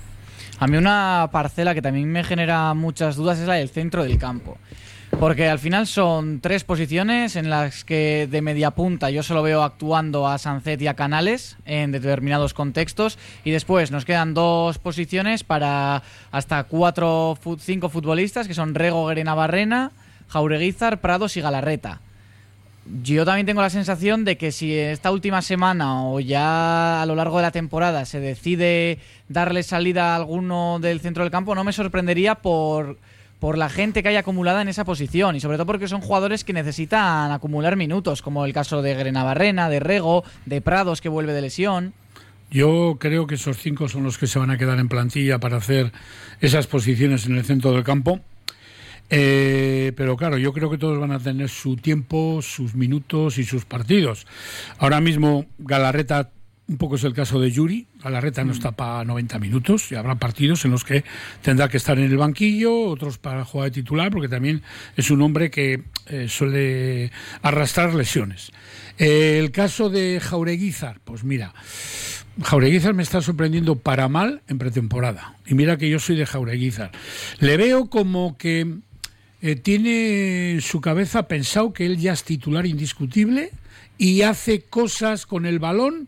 A mí una parcela que también me genera muchas dudas es la del centro del campo. Porque al final son tres posiciones en las que de media punta yo solo veo actuando a Sancet y a Canales en determinados contextos, y después nos quedan dos posiciones para hasta cuatro, cinco futbolistas, que son Rego, Guerenabarrena, Jaureguizar, Prados y Galarreta. Yo también tengo la sensación de que si esta última semana o ya a lo largo de la temporada se decide darle salida a alguno del centro del campo, no me sorprendería por... por la gente que hay acumulada en esa posición, y sobre todo porque son jugadores que necesitan acumular minutos, como el caso de Guerenabarrena, de Rego, de Prados, que vuelve de lesión. Yo creo que esos cinco son los que se van a quedar en plantilla para hacer esas posiciones en el centro del campo. Eh, pero claro, yo creo que todos van a tener su tiempo, sus minutos y sus partidos. Ahora mismo Galarreta, un poco es el caso de Yuri. Galarreta no está para noventa minutos y habrá partidos en los que tendrá que estar en el banquillo, otros para jugar de titular, porque también es un hombre que eh, suele arrastrar lesiones. Eh, el caso de Jaureguizar, pues mira, Jaureguizar me está sorprendiendo para mal en pretemporada. Y mira que yo soy de Jaureguizar. Le veo como que eh, tiene en su cabeza pensado que él ya es titular indiscutible y hace cosas con el balón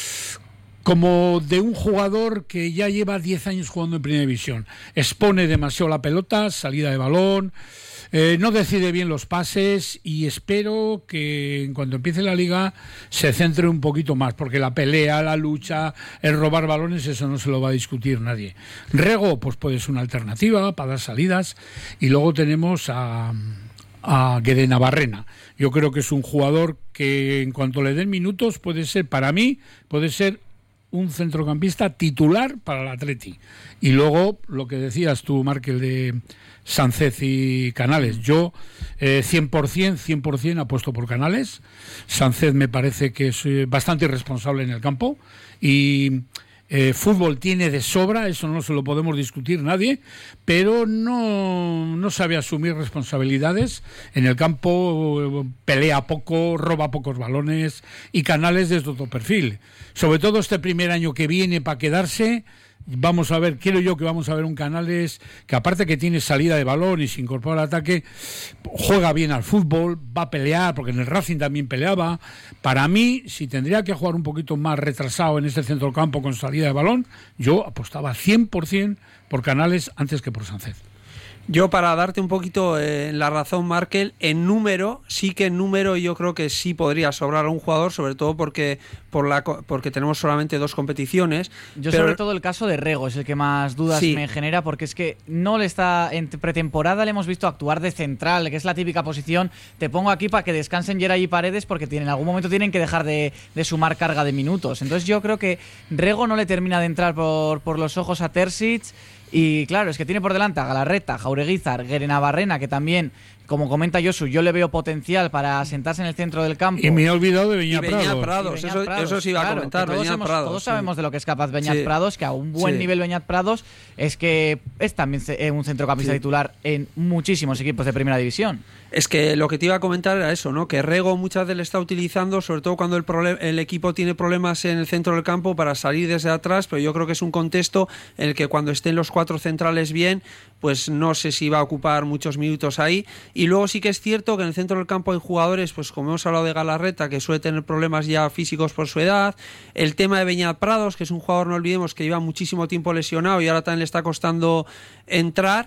como de un jugador que ya lleva diez años jugando en Primera División. Expone demasiado la pelota, salida de balón, eh, no decide bien los pases, y espero que en cuanto empiece la Liga se centre un poquito más, porque la pelea, la lucha, el robar balones, eso no se lo va a discutir nadie. Rego, pues puede ser una alternativa para dar salidas, y luego tenemos a... a Guerenabarrena. Yo creo que es un jugador que en cuanto le den minutos puede ser, para mí, puede ser un centrocampista titular para el Atleti. Y luego, lo que decías tú, Markel, de Sánchez y Canales. Yo eh, cien por ciento, cien por ciento apuesto por Canales. Sánchez me parece que es eh, bastante irresponsable en el campo y... Eh, fútbol tiene de sobra, eso no se lo podemos discutir nadie, pero no, no sabe asumir responsabilidades. En el campo pelea poco, roba pocos balones, y Canales desde otro perfil. Sobre todo este primer año que viene para quedarse, vamos a ver, quiero yo que vamos a ver un Canales que, aparte que tiene salida de balón y se incorpora al ataque, juega bien al fútbol, va a pelear, porque en el Racing también peleaba. Para mí, si tendría que jugar un poquito más retrasado en este centrocampo con salida de balón, yo apostaba cien por ciento por Canales antes que por Sánchez. Yo, para darte un poquito eh, la razón, Markel, en número, sí que en número yo creo que sí podría sobrar a un jugador, sobre todo porque por la porque tenemos solamente dos competiciones. Yo pero... sobre todo el caso de Rego es el que más dudas sí. me genera, porque es que no le está en pretemporada le hemos visto actuar de central, que es la típica posición, te pongo aquí para que descansen Geray y Paredes porque tienen, en algún momento tienen que dejar de, de sumar carga de minutos. Entonces yo creo que Rego no le termina de entrar por, por los ojos a Terzic. Y claro, es que tiene por delante a Galarreta, Jaureguizar, Guerenabarrena, que también, como comenta Josu, yo le veo potencial para sentarse en el centro del campo. Y me he olvidado de Beñat Prados. Beñat Prados, Beñat eso, Prados. Eso sí iba claro, a comentar, todos, Beñat hemos, Prados, todos sí. sabemos de lo que es capaz Beñat sí. Prados, que a un buen sí. nivel Beñat Prados es que es también un centrocampista sí. titular en muchísimos equipos de primera división. Es que lo que te iba a comentar era eso, ¿no? Que Rego muchas veces le está utilizando, sobre todo cuando el, problem- el equipo tiene problemas en el centro del campo para salir desde atrás, pero yo creo que es un contexto en el que cuando estén los cuatro centrales bien, pues no sé si va a ocupar muchos minutos ahí. Y luego sí que es cierto que en el centro del campo hay jugadores, pues como hemos hablado de Galarreta, que suele tener problemas ya físicos por su edad. El tema de Beñat Prados, que es un jugador, no olvidemos, que lleva muchísimo tiempo lesionado y ahora también le está costando entrar.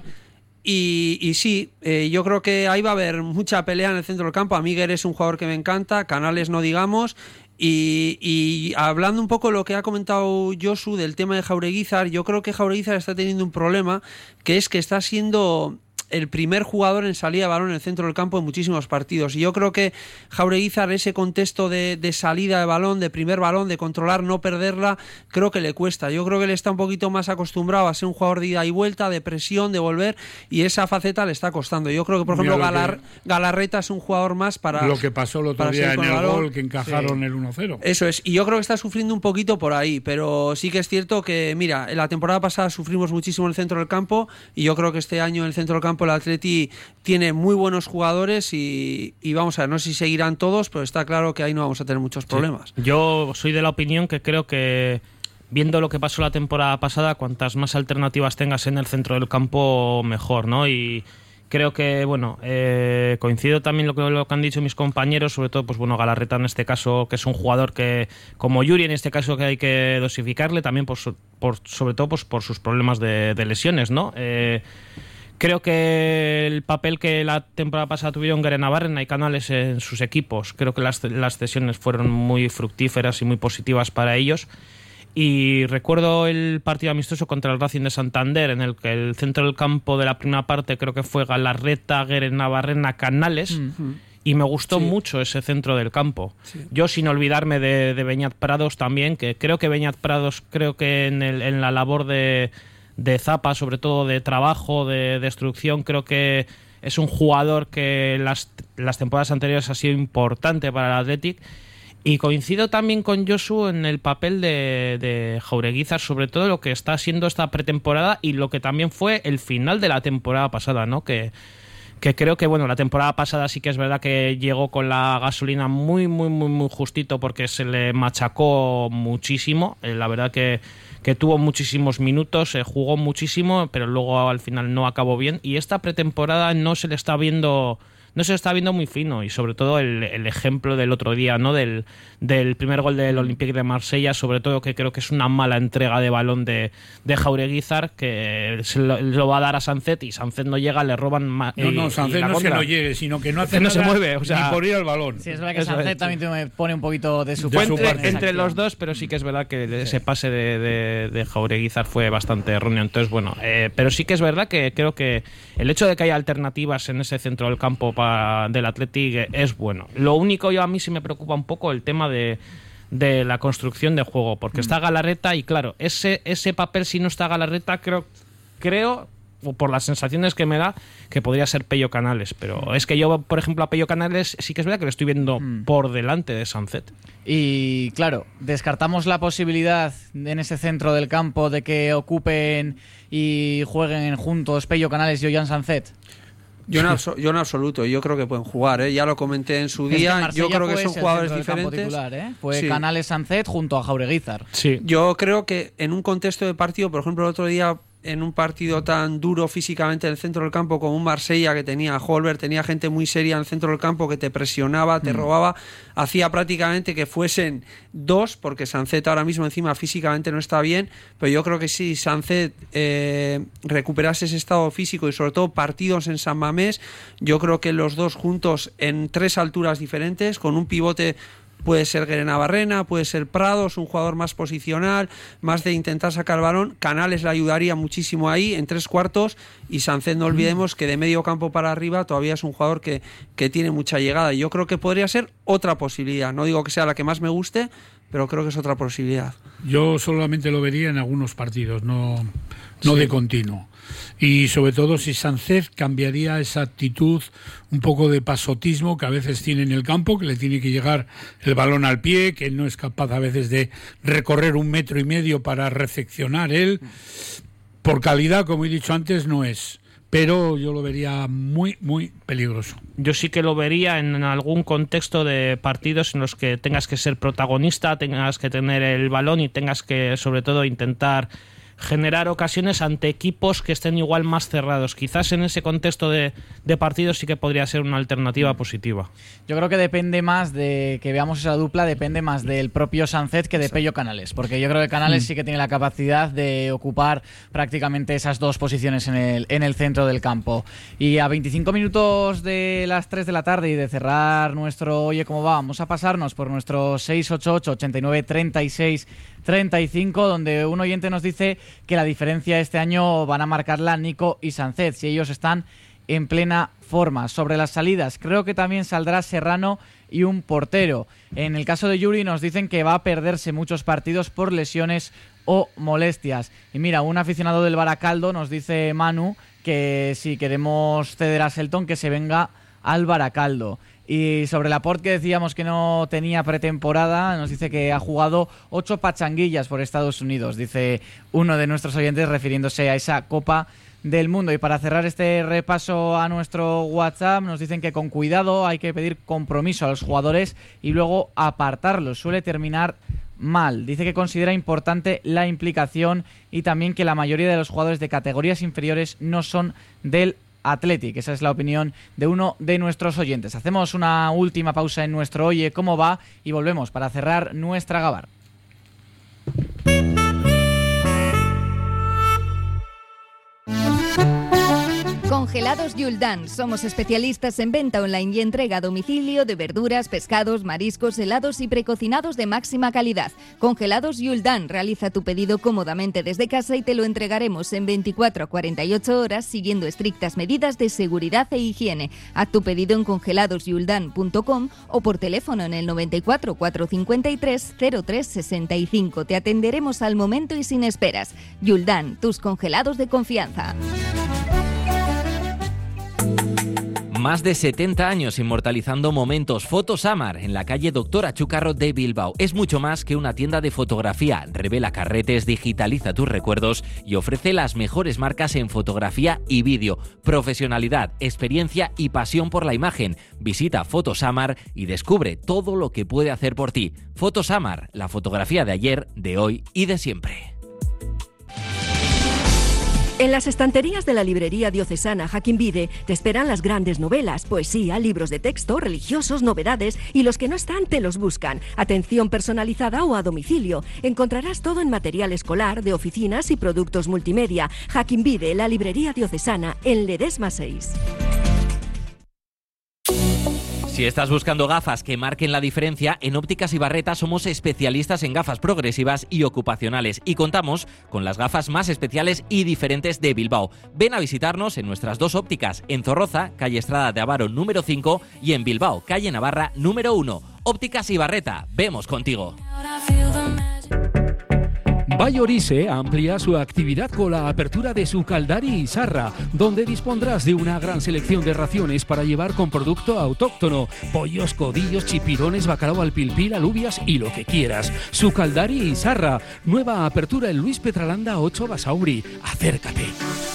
Y, y sí, eh, yo creo que ahí va a haber mucha pelea en el centro del campo. A mí Guerre es un jugador que me encanta, Canales no digamos. Y, y hablando un poco de lo que ha comentado Josu del tema de Jaureguizar, yo creo que Jaureguizar está teniendo un problema, que es que está siendo el primer jugador en salida de balón en el centro del campo en muchísimos partidos. Y yo creo que Jaureguizar, ese contexto de, de salida de balón, de primer balón, de controlar, no perderla, creo que le cuesta. Yo creo que él está un poquito más acostumbrado a ser un jugador de ida y vuelta, de presión, de volver, y esa faceta le está costando. Yo creo que, por ejemplo, Galar, que, Galarreta es un jugador más para... Lo que pasó el otro día en el, el gol, que encajaron sí. el uno cero. Eso es, y yo creo que está sufriendo un poquito por ahí, pero sí que es cierto que, mira, en la temporada pasada sufrimos muchísimo en el centro del campo, y yo creo que este año en el centro del campo el Atleti tiene muy buenos jugadores y, y vamos a ver, no sé si seguirán todos, pero está claro que ahí no vamos a tener muchos problemas. Sí. Yo soy de la opinión que creo que, viendo lo que pasó la temporada pasada, cuantas más alternativas tengas en el centro del campo, mejor, ¿no? Y creo que, bueno, eh, coincido también lo que, lo que han dicho mis compañeros, sobre todo, pues bueno, Galarreta en este caso, que es un jugador que, como Yuri en este caso, que hay que dosificarle, también por, por sobre todo pues, por sus problemas de, de lesiones, ¿no? Eh, Creo que el papel que la temporada pasada tuvieron Guerenabarrena y Canales en sus equipos, creo que las, las cesiones fueron muy fructíferas y muy positivas para ellos. Y recuerdo el partido amistoso contra el Racing de Santander, en el que el centro del campo de la primera parte creo que fue Galarreta, Guerenabarrena, Canales. Mm-hmm. Y me gustó sí. mucho ese centro del campo. Sí. Yo, sin olvidarme de, de Beñat Prados también, que creo que Beñat Prados, creo que en, el, en la labor de... de Zapa, sobre todo de trabajo, de destrucción, creo que es un jugador que las, las temporadas anteriores ha sido importante para el Athletic. Y coincido también con Josu en el papel de, de Jaureguizar, sobre todo lo que está siendo esta pretemporada y lo que también fue el final de la temporada pasada, ¿no? Que, que creo que, bueno, la temporada pasada sí que es verdad que llegó con la gasolina muy, muy, muy, muy justito, porque se le machacó muchísimo. Eh, la verdad que que tuvo muchísimos minutos, eh, jugó muchísimo, pero luego al final no acabó bien. Y esta pretemporada no se le está viendo, no se le está viendo muy fino. Y sobre todo el, el ejemplo del otro día, ¿no? Del, del primer gol del Olympique de Marsella, sobre todo, que creo que es una mala entrega de balón de, de Jaureguizar, que se lo, lo va a dar a Sancet y Sancet no llega, le roban ma- No, no, Sancet no es que no llegue, sino que no hace que no nada, se mueve, o sea, ni por ir al balón. Sí, es verdad que Eso Sancet es, también sí. me pone un poquito de su, de su parte. Entre, entre los dos, pero sí que es verdad que sí. ese pase de, de, de Jaureguizar fue bastante erróneo. Entonces, bueno, eh, pero sí que es verdad que creo que el hecho de que haya alternativas en ese centro del campo para, del Athletic es bueno. Lo único, yo a mí sí me preocupa un poco el tema de de la construcción de juego, porque mm. está Galarreta y claro, ese ese papel, si no está Galarreta, creo creo por las sensaciones que me da, que podría ser Pello Canales, pero es que yo, por ejemplo, a Pello Canales sí que es verdad que lo estoy viendo mm. por delante de Sancet. Y claro, descartamos la posibilidad en ese centro del campo de que ocupen y jueguen juntos Pello Canales y Ollán Sancet. Yo en, abso- yo en absoluto, yo creo que pueden jugar, ¿eh? Ya lo comenté en su día, yo creo que son jugadores diferentes. Titular, ¿eh? Fue sí. Canales Sancet junto a Jaureguizar. Sí. Yo creo que en un contexto de partido, por ejemplo, el otro día, en un partido tan duro físicamente en el centro del campo como un Marsella, que tenía a Holberg, tenía gente muy seria en el centro del campo que te presionaba, te mm. robaba, hacía prácticamente que fuesen dos, porque Sancet ahora mismo encima físicamente no está bien, pero yo creo que si Sancet eh, recuperase ese estado físico y sobre todo partidos en San Mamés, yo creo que los dos juntos en tres alturas diferentes, con un pivote puede ser Guerenabarrena, puede ser Prados, un jugador más posicional, más de intentar sacar el balón. Canales le ayudaría muchísimo ahí en tres cuartos, y Sánchez, no olvidemos que de medio campo para arriba todavía es un jugador que, que tiene mucha llegada, y yo creo que podría ser otra posibilidad. No digo que sea la que más me guste, pero creo que es otra posibilidad. Yo solamente lo vería en algunos partidos, no, no sí. de continuo. Y sobre todo si Sánchez cambiaría esa actitud un poco de pasotismo que a veces tiene en el campo, que le tiene que llegar el balón al pie, que no es capaz a veces de recorrer un metro y medio para recepcionar él. Por calidad, como he dicho antes, no es. Pero yo lo vería muy, muy peligroso. Yo sí que lo vería en algún contexto de partidos en los que tengas que ser protagonista, tengas que tener el balón y tengas que, sobre todo, intentar generar ocasiones ante equipos que estén igual más cerrados. Quizás en ese contexto de, de partidos sí que podría ser una alternativa positiva. Yo creo que depende más de que veamos esa dupla, depende más del propio Sánchez que de Pello Canales, porque yo creo que Canales mm. sí que tiene la capacidad de ocupar prácticamente esas dos posiciones en el, en el centro del campo. Y a veinticinco minutos de las tres de la tarde y de cerrar nuestro Oye Cómo Va, vamos a pasarnos por nuestro seis ocho ocho, ochenta y nueve, treinta y seis, treinta y cinco, donde un oyente nos dice que la diferencia este año van a marcarla Nico y Sánchez, si ellos están en plena forma. Sobre las salidas, creo que también saldrá Serrano y un portero. En el caso de Yuri nos dicen que va a perderse muchos partidos por lesiones o molestias. Y mira, un aficionado del Baracaldo nos dice, Manu, que si queremos ceder a Selton, que se venga al Baracaldo. Y sobre Laporte, que decíamos que no tenía pretemporada, nos dice que ha jugado ocho pachanguillas por Estados Unidos, dice uno de nuestros oyentes refiriéndose a esa Copa del Mundo. Y para cerrar este repaso a nuestro WhatsApp, nos dicen que con cuidado hay que pedir compromiso a los jugadores y luego apartarlos. Suele terminar mal. Dice que considera importante la implicación y también que la mayoría de los jugadores de categorías inferiores no son del Athletic. Esa es la opinión de uno de nuestros oyentes. Hacemos una última pausa en nuestro Oye Cómo Va y volvemos para cerrar nuestra Gabar. Congelados Yuldan. Somos especialistas en venta online y entrega a domicilio de verduras, pescados, mariscos, helados y precocinados de máxima calidad. Congelados Yuldan. Realiza tu pedido cómodamente desde casa y te lo entregaremos en veinticuatro a cuarenta y ocho horas siguiendo estrictas medidas de seguridad e higiene. Haz tu pedido en congelados yuldan punto com o por teléfono en el noventa y cuatro, cuatrocientos cincuenta y tres, cero tres sesenta y cinco. Te atenderemos al momento y sin esperas. Yuldan, tus congelados de confianza. Más de setenta años inmortalizando momentos. Fotosamar, en la calle Doctor Achúcarro de Bilbao. Es mucho más que una tienda de fotografía. Revela carretes, digitaliza tus recuerdos y ofrece las mejores marcas en fotografía y vídeo. Profesionalidad, experiencia y pasión por la imagen. Visita Fotosamar y descubre todo lo que puede hacer por ti. Fotosamar, la fotografía de ayer, de hoy y de siempre. En las estanterías de la librería diocesana Jaquín Vide te esperan las grandes novelas, poesía, libros de texto, religiosos, novedades y los que no están te los buscan. Atención personalizada o a domicilio. Encontrarás todo en material escolar, de oficinas y productos multimedia. Jaquín Vide, la librería diocesana en Ledesma seis. Si estás buscando gafas que marquen la diferencia, en Ópticas Ibarreta somos especialistas en gafas progresivas y ocupacionales y contamos con las gafas más especiales y diferentes de Bilbao. Ven a visitarnos en nuestras dos ópticas, en Zorroza, calle Estrada de Avaro número cinco y en Bilbao, calle Navarra número uno. Ópticas Ibarreta, vemos contigo. Vallorice amplía su actividad con la apertura de su Caldari y Sarra, donde dispondrás de una gran selección de raciones para llevar con producto autóctono, pollos, codillos, chipirones, bacalao al pilpil, alubias y lo que quieras. Su Caldari y Sarra, nueva apertura en Luis Petralanda ocho Basauri. Acércate.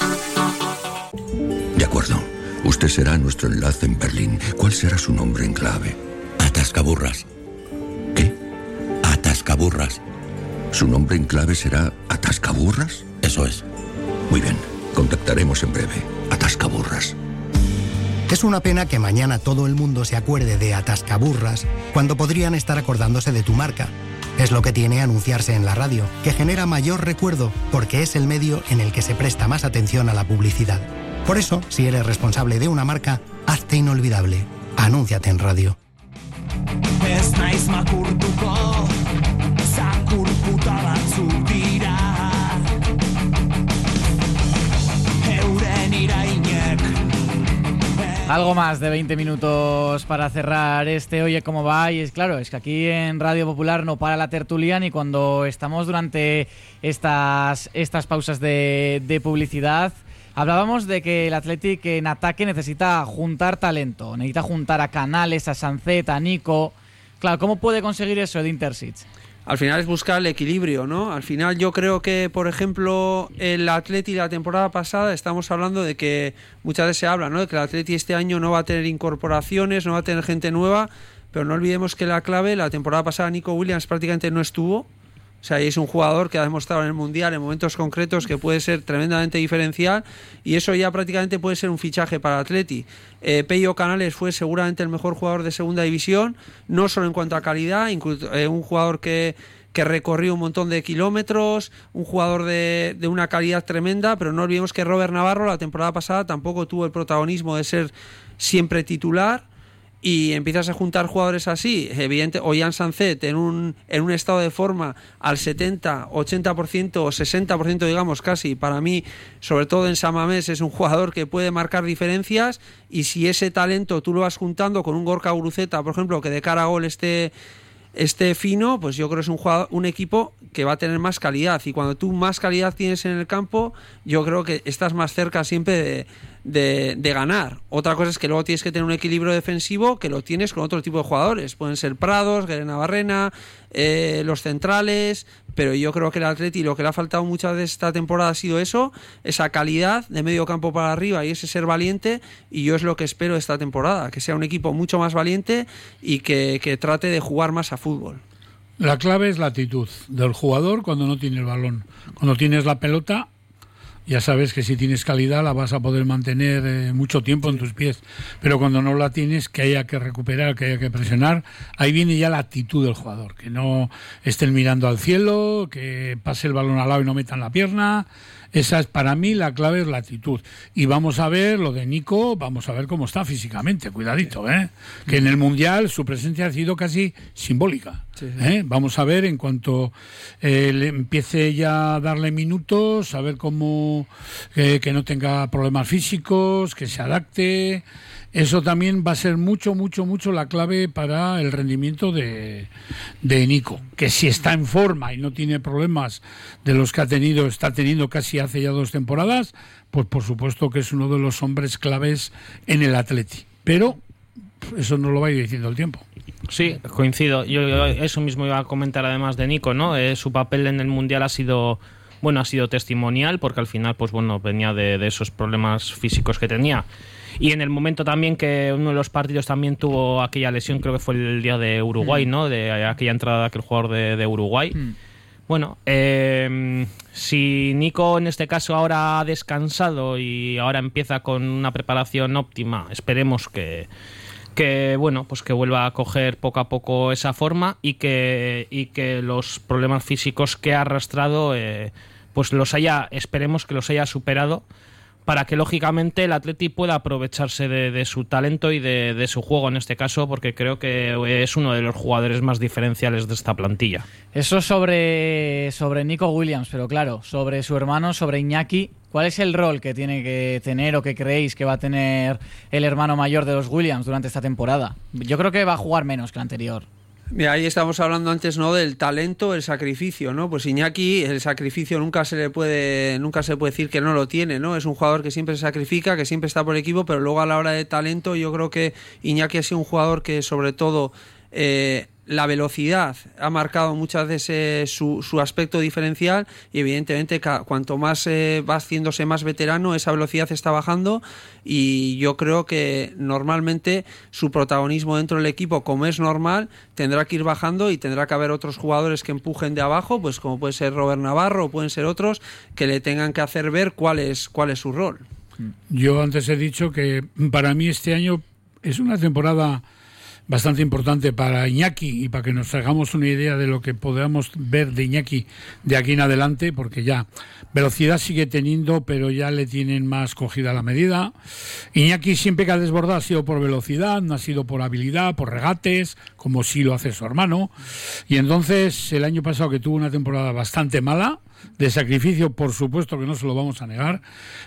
De acuerdo. Usted será nuestro enlace en Berlín. ¿Cuál será su nombre en clave? Atascaburras. ¿Qué? Atascaburras. ¿Su nombre en clave será Atascaburras? Eso es. Muy bien, contactaremos en breve. Atascaburras. Es una pena que mañana todo el mundo se acuerde de Atascaburras cuando podrían estar acordándose de tu marca. Es lo que tiene anunciarse en la radio, que genera mayor recuerdo porque es el medio en el que se presta más atención a la publicidad. Por eso, si eres responsable de una marca, hazte inolvidable. Anúnciate en radio. ez naiz makurtuko, zakur puta batzuk dira. Euren irainek. Algo más de veinte minutos para cerrar este Oye Cómo Va. Y es claro, es que aquí en Radio Popular no para la tertulia ni cuando estamos durante estas, estas pausas de, de publicidad. Hablábamos de que el Athletic en ataque necesita juntar talento, necesita juntar a Canales, a Sancet, a Nico. Claro, ¿cómo puede conseguir eso de Intersic? Al final es buscar el equilibrio, ¿no? Al final yo creo que, por ejemplo, el Atleti la temporada pasada estamos hablando de que muchas veces se habla, ¿no? De que el Atleti este año no va a tener incorporaciones, no va a tener gente nueva, pero no olvidemos que la clave, la temporada pasada Nico Williams prácticamente no estuvo. O sea, es un jugador que ha demostrado en el Mundial en momentos concretos que puede ser tremendamente diferencial y eso ya prácticamente puede ser un fichaje para Atleti. Eh, Pello Canales fue seguramente el mejor jugador de segunda división, no solo en cuanto a calidad, incluso, eh, un jugador que, que recorrió un montón de kilómetros, un jugador de, de una calidad tremenda, pero no olvidemos que Robert Navarro la temporada pasada tampoco tuvo el protagonismo de ser siempre titular. Y empiezas a juntar jugadores así, evidente, o Jan Sancet en un, en un estado de forma al setenta, ochenta por ciento o sesenta por ciento digamos casi, para mí, sobre todo en San Mamés, es un jugador que puede marcar diferencias y si ese talento tú lo vas juntando con un Gorka Guruceta, por ejemplo, que de cara a gol esté, esté fino, pues yo creo que es un, jugador, un equipo que va a tener más calidad y cuando tú más calidad tienes en el campo, yo creo que estás más cerca siempre de... De, de ganar. Otra cosa es que luego tienes que tener un equilibrio defensivo que lo tienes con otro tipo de jugadores. Pueden ser Prados, Guerena Barrena, eh, los centrales, pero yo creo que el Atleti lo que le ha faltado muchas de esta temporada ha sido eso, esa calidad de medio campo para arriba y ese ser valiente y yo es lo que espero de esta temporada, que sea un equipo mucho más valiente y que, que trate de jugar más a fútbol. La clave es la actitud del jugador cuando no tiene el balón. Cuando tienes la pelota, ya sabes que si tienes calidad la vas a poder mantener eh, mucho tiempo en tus pies, pero cuando no la tienes, que haya que recuperar, que haya que presionar, ahí viene ya la actitud del jugador, que no estén mirando al cielo, que pase el balón al lado y no metan la pierna. Esa es para mí la clave, es la actitud. Y vamos a ver lo de Nico, vamos a ver cómo está físicamente, cuidadito, ¿eh? Que en el Mundial su presencia ha sido casi simbólica. Sí, sí. ¿eh? Vamos a ver en cuanto eh, le empiece ya a darle minutos, a ver cómo eh, que no tenga problemas físicos, que se adapte. Eso también va a ser mucho, mucho, mucho la clave para el rendimiento de, de Nico, que si está en forma y no tiene problemas de los que ha tenido, está teniendo casi hace ya dos temporadas, pues por supuesto que es uno de los hombres claves en el Atleti. Pero eso no lo va a ir diciendo el tiempo. Sí, coincido. Yo, yo eso mismo iba a comentar además de Nico, ¿no? Eh, su papel en el Mundial ha sido... Bueno, ha sido testimonial porque al final, pues bueno, venía de, de esos problemas físicos que tenía. Y en el momento también que uno de los partidos también tuvo aquella lesión, creo que fue el día de Uruguay, mm. ¿no? De aquella entrada de aquel jugador de, de Uruguay. Mm. Bueno, eh, si Nico en este caso ahora ha descansado y ahora empieza con una preparación óptima, esperemos que... que bueno, pues que vuelva a coger poco a poco esa forma y que y que los problemas físicos que ha arrastrado eh, pues los haya, esperemos que los haya superado para que lógicamente el Atleti pueda aprovecharse de, de su talento y de, de su juego en este caso, porque creo que es uno de los jugadores más diferenciales de esta plantilla. Eso sobre, sobre Nico Williams, pero claro, sobre su hermano, sobre Iñaki, ¿cuál es el rol que tiene que tener o que creéis que va a tener el hermano mayor de los Williams durante esta temporada? Yo creo que va a jugar menos que el anterior. Mira, ahí estamos hablando antes, ¿no?, del talento, el sacrificio, ¿no? Pues Iñaki, el sacrificio nunca se le puede nunca se puede decir que no lo tiene, ¿no? Es un jugador que siempre se sacrifica, que siempre está por el equipo, pero luego a la hora de talento yo creo que Iñaki ha sido un jugador que sobre todo eh, la velocidad ha marcado muchas veces su, su aspecto diferencial y evidentemente ca, cuanto más eh, va haciéndose más veterano, esa velocidad está bajando y yo creo que normalmente su protagonismo dentro del equipo, como es normal, tendrá que ir bajando y tendrá que haber otros jugadores que empujen de abajo, pues como puede ser Robert Navarro o pueden ser otros que le tengan que hacer ver cuál es, cuál es su rol. Yo antes he dicho que para mí este año es una temporada bastante importante para Iñaki y para que nos hagamos una idea de lo que podamos ver de Iñaki de aquí en adelante, porque ya velocidad sigue teniendo, pero ya le tienen más cogida la medida. Iñaki siempre que ha desbordado ha sido por velocidad, no ha sido por habilidad, por regates, como sí lo hace su hermano. Y entonces el año pasado, que tuvo una temporada bastante mala, de sacrificio, por supuesto que no se lo vamos a negar,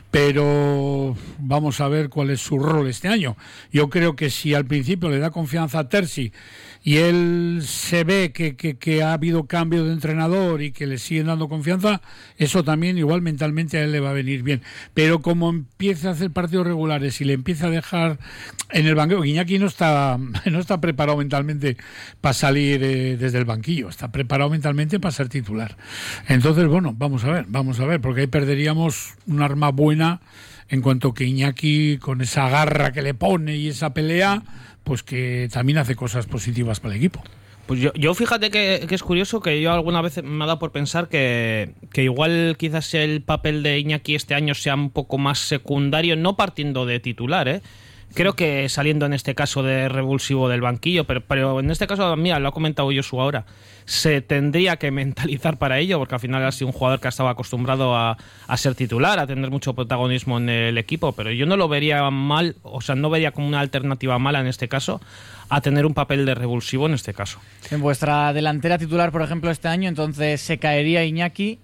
pero vamos a ver cuál es su rol este año. Yo creo que si al principio le da confianza a Terzi y él se ve que, que, que ha habido cambio de entrenador y que le siguen dando confianza, eso también igual mentalmente a él le va a venir bien. Pero como empieza a hacer partidos regulares y le empieza a dejar en el banquillo, Iñaki no está, no está preparado mentalmente para salir eh, desde el banquillo, está preparado mentalmente para ser titular. Entonces, bueno, vamos a ver, vamos a ver, porque ahí perderíamos un arma buena en cuanto que Iñaki, con esa garra que le pone y esa pelea, pues que también hace cosas positivas para el equipo. Pues yo, yo fíjate que, que es curioso que yo alguna vez me ha dado por pensar que, que igual quizás el papel de Iñaki este año sea un poco más secundario, no partiendo de titular, ¿eh? Creo que saliendo en este caso de revulsivo del banquillo, pero, pero en este caso, mira, lo ha comentado Josu ahora, se tendría que mentalizar para ello, porque al final ha sido un jugador que ha estado acostumbrado a, a ser titular, a tener mucho protagonismo en el equipo, pero yo no lo vería mal, o sea, no vería como una alternativa mala en este caso a tener un papel de revulsivo en este caso. En vuestra delantera titular, por ejemplo, este año, entonces se caería Iñaki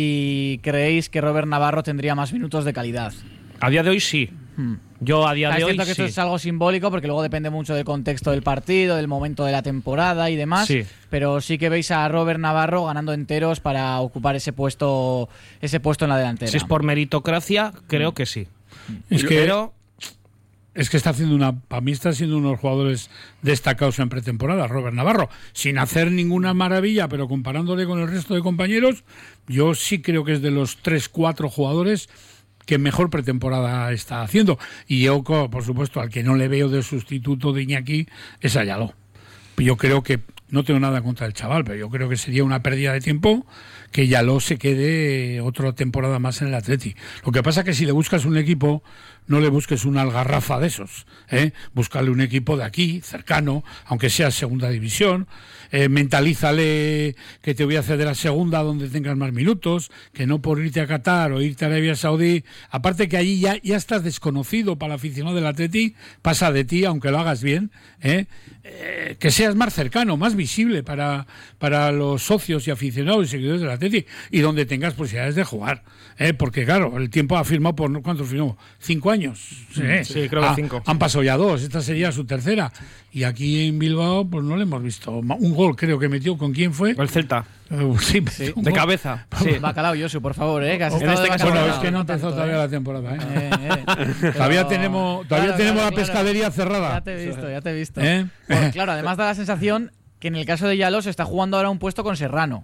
y creéis que Robert Navarro tendría más minutos de calidad. A día de hoy sí. Hmm. Yo a día es de hoy cierto que sí. esto es algo simbólico porque luego depende mucho del contexto del partido, del momento de la temporada y demás, sí. Pero sí que veis a Robert Navarro ganando enteros para ocupar ese puesto ese puesto en la delantera. Si es por meritocracia, creo que sí. Es que, pero es que está haciendo una, para mí está siendo uno de los jugadores destacados en pretemporada, Robert Navarro, sin hacer ninguna maravilla, pero comparándole con el resto de compañeros, yo sí creo que es de los tres, cuatro jugadores que mejor pretemporada está haciendo. Y yo, por supuesto, al que no le veo de sustituto de Iñaki es a Yaló. Yo creo que, no tengo nada contra el chaval, pero yo creo que sería una pérdida de tiempo que Yaló se quede otra temporada más en el Atleti. Lo que pasa es que si le buscas un equipo, no le busques una algarrafa de esos, ¿eh? Búscale un equipo de aquí, cercano, aunque sea segunda división, eh, mentalízale que te voy a ceder a segunda donde tengas más minutos, que no por irte a Qatar o irte a Arabia Saudí, aparte que allí ya, ya estás desconocido para el aficionado del Atleti, pasa de ti, aunque lo hagas bien, ¿eh? Eh, que seas más cercano, más visible para, para los socios y aficionados y seguidores del Atleti, y donde tengas posibilidades de jugar, ¿eh? Porque claro, el tiempo ha firmado por, ¿cuántos firmó? Cinco años. Sí, sí, creo que ha, cinco. Han pasado ya dos, esta sería su tercera. Y aquí en Bilbao, pues no le hemos visto. Un gol creo que metió, ¿con quién fue? El Celta. Uh, sí, sí. De gol. cabeza. Sí. Bacalao, Josu, por favor, ¿eh? Casi en este caso, bueno, bacalao, es que no empezó tanto, todavía ¿eh? la temporada, ¿eh? Eh, eh. Pero... Todavía tenemos, todavía claro, tenemos claro, la pescadería claro. cerrada. Ya te he visto, ya te he visto. ¿Eh? Pues, claro, además da la sensación que en el caso de Yaló se está jugando ahora un puesto con Serrano.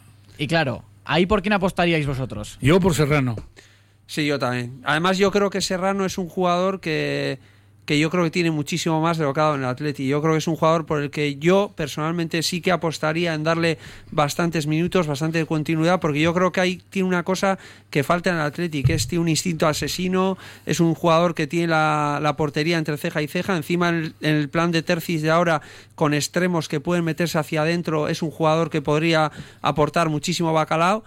Y claro, ¿ahí por quién apostaríais vosotros? Yo por Serrano. Sí, yo también. Además, yo creo que Serrano es un jugador que, que yo creo que tiene muchísimo más de lo que ha dado en el Atleti. Yo creo que es un jugador por el que yo personalmente sí que apostaría en darle bastantes minutos, bastante continuidad, porque yo creo que ahí tiene una cosa que falta en el Atleti, que es tiene un instinto asesino, es un jugador que tiene la, la portería entre ceja y ceja, encima en el, en el plan de Tercis de ahora, con extremos que pueden meterse hacia adentro, es un jugador que podría aportar muchísimo bacalao.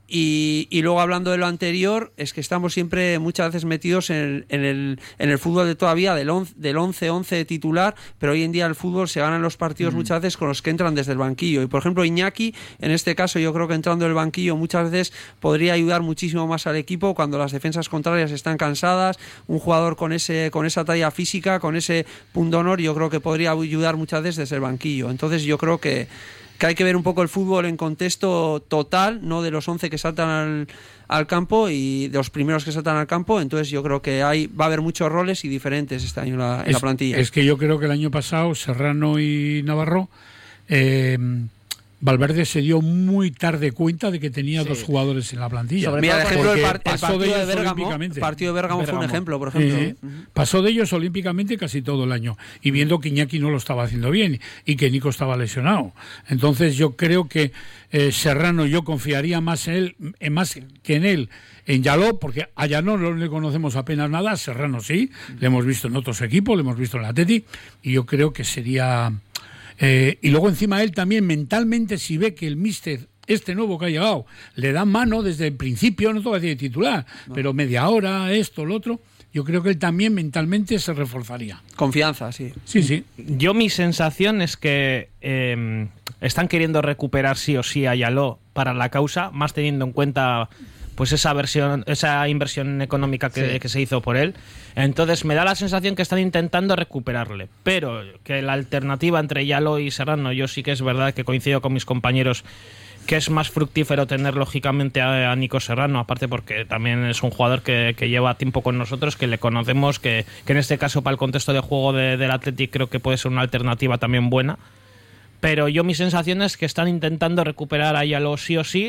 Y, y luego hablando de lo anterior, es que estamos siempre muchas veces metidos en, en, el, en el fútbol de todavía del once, del once once titular, pero hoy en día el fútbol se gana en los partidos mm. muchas veces con los que entran desde el banquillo. Y por ejemplo Iñaki, en este caso yo creo que entrando del banquillo muchas veces podría ayudar muchísimo más al equipo cuando las defensas contrarias están cansadas. Un jugador con ese con esa talla física, con ese pundonor, yo creo que podría ayudar muchas veces desde el banquillo. Entonces yo creo que que hay que ver un poco el fútbol en contexto total, no de los once que saltan al, al campo y de los primeros que saltan al campo. Entonces yo creo que hay va a haber muchos roles y diferentes este año en la, en es, la plantilla. Es que yo creo que el año pasado Serrano y Navarro eh, Valverde se dio muy tarde cuenta de que tenía Sí. dos jugadores en la plantilla. Sobre Mira, todo ejemplo, el, par- el pasó partido de de ellos Bérgamo, olímpicamente. el partido de Bérgamo, fue un Bérgamo. ejemplo, por ejemplo. Eh, pasó de ellos olímpicamente casi todo el año, y viendo que Iñaki no lo estaba haciendo bien y que Nico estaba lesionado. Entonces yo creo que eh, Serrano, yo confiaría más en él, en más que en él, en Yaló, porque a Yaló no le conocemos apenas nada, a Serrano sí, le hemos visto en otros equipos, le hemos visto en la Atleti, y yo creo que sería... Eh, y luego encima él también mentalmente, si ve que el míster, este nuevo que ha llegado, le da mano desde el principio, no todo de titular, no. pero media hora, esto, lo otro, yo creo que él también mentalmente se reforzaría. Confianza, sí. Sí, sí. Yo mi sensación es que eh, están queriendo recuperar sí o sí a Yaló para la causa, más teniendo en cuenta pues esa versión, esa inversión económica que, sí. que se hizo por él. Entonces me da la sensación que están intentando recuperarle, pero que la alternativa entre Yaló y Serrano, yo sí que es verdad que coincido con mis compañeros que es más fructífero tener lógicamente a, a Nico Serrano, aparte porque también es un jugador que, que lleva tiempo con nosotros, que le conocemos, que, que en este caso para el contexto de juego de, del Athletic creo que puede ser una alternativa también buena. Pero yo mi sensación es que están intentando recuperar a Yaló sí o sí,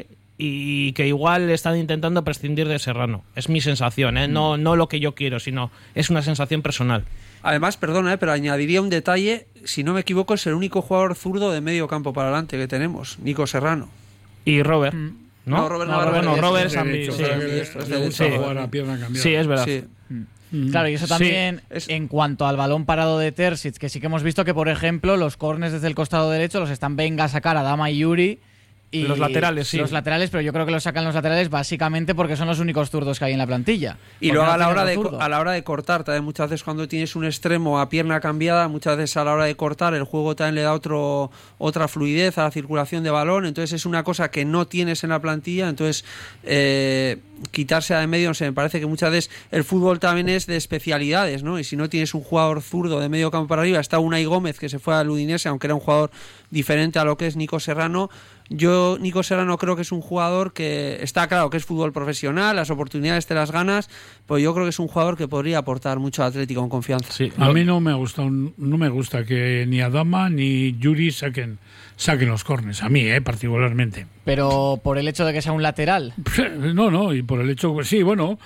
y que igual están intentando prescindir de Serrano. Es mi sensación, ¿eh? no, no lo que yo quiero, sino es una sensación personal. Además, perdona, ¿eh? pero añadiría un detalle, si no me equivoco, es el único jugador zurdo de medio campo para adelante que tenemos, Nico Serrano. Y Robert, ¿no? No, Robert no, no, Robert, no, Robert es Ambi, sí, sí, sí, sí, sí, es verdad. Sí. Mm. Claro, y eso también sí. es... en cuanto al balón parado de Terzic, que sí que hemos visto que, por ejemplo, los córners desde el costado derecho los están venga a sacar a Dama y Yuri. Y los laterales, sí. Los laterales, pero yo creo que los sacan los laterales básicamente porque son los únicos zurdos que hay en la plantilla. Y luego a la hora de a la hora de cortar, también muchas veces cuando tienes un extremo a pierna cambiada, muchas veces a la hora de cortar el juego también le da otro otra fluidez a la circulación de balón, entonces es una cosa que no tienes en la plantilla, entonces eh, quitarse de medio, no sé, me parece que muchas veces el fútbol también es de especialidades, ¿no? Y si no tienes un jugador zurdo de medio campo para arriba, está Unai Gómez que se fue al Udinese, aunque era un jugador diferente a lo que es Nico Serrano. Yo, Nico Serrano, creo que es un jugador que está claro que es fútbol profesional, las oportunidades te las ganas, pero yo creo que es un jugador que podría aportar mucho al Atlético con confianza. Sí, a mí no me gusta, no me gusta que ni Adama ni Yuri saquen, saquen los córneres, a mí, eh, particularmente. Pero por el hecho de que sea un lateral. No, no, y por el hecho, pues sí, bueno,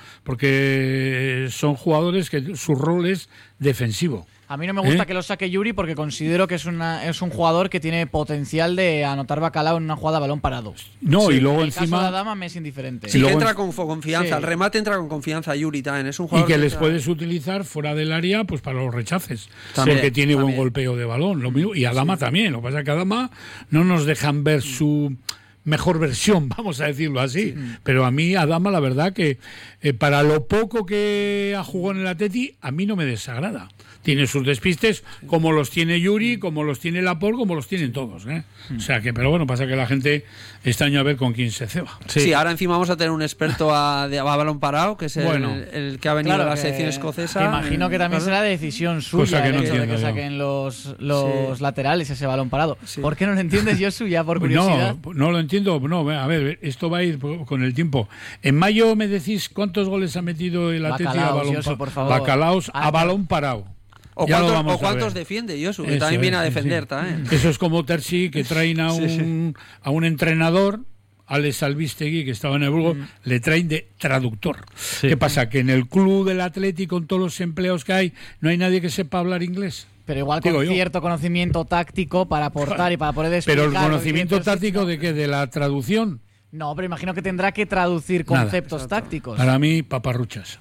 porque son jugadores que su rol es defensivo. A mí no me gusta ¿Eh? que lo saque Yuri porque considero que es una es un jugador que tiene potencial de anotar bacalao en una jugada a balón parado. No, sí, y luego el encima... caso de Adama me es indiferente. Sí, que entra con confianza, sí. El remate entra con confianza Yuri también, es un jugador y que, que les entra... puedes utilizar fuera del área pues para los rechaces, también, porque tiene también. buen golpeo de balón, lo mismo, y Adama sí. también, lo que pasa es que Adama no nos dejan ver su mejor versión, vamos a decirlo así, sí. pero a mí Adama la verdad que eh, para lo poco que ha jugado en el Atleti, a mí no me desagrada. Tiene sus despistes, como los tiene Yuri, como los tiene Laporte, como los tienen todos, ¿eh? O sea que, pero bueno, pasa que la gente este año a ver con quién se ceba. Sí, sí ahora encima vamos a tener un experto a, de, a balón parado, que es el, bueno, el que ha venido claro de la que, selección escocesa. Que imagino que también será decisión suya el no hecho de que yo. saquen los, los sí. laterales ese balón parado. Sí. ¿Por qué no lo entiendes, Josu, ya por curiosidad? No, no lo entiendo. No, a ver, esto va a ir con el tiempo. En mayo me decís cuántos goles ha metido el Atlético a balón Josu, por favor. Bacalaos ah, a balón parado. O ya cuántos, o cuántos defiende Josu, que Eso también es, viene a sí, defender sí. también. Eso es como Terzi, que traen a un, sí, sí. a un entrenador, Alex Albistegui, que estaba en el Burgos, mm. le traen de traductor. Sí. ¿Qué pasa? Que en el club del Atlético, con todos los empleos que hay, no hay nadie que sepa hablar inglés. Pero igual con Digo cierto yo. conocimiento táctico para aportar y para poder explicar. Pero el conocimiento táctico de qué, de la traducción. No, pero imagino que tendrá que traducir conceptos Nada. tácticos. Para mí, paparruchas.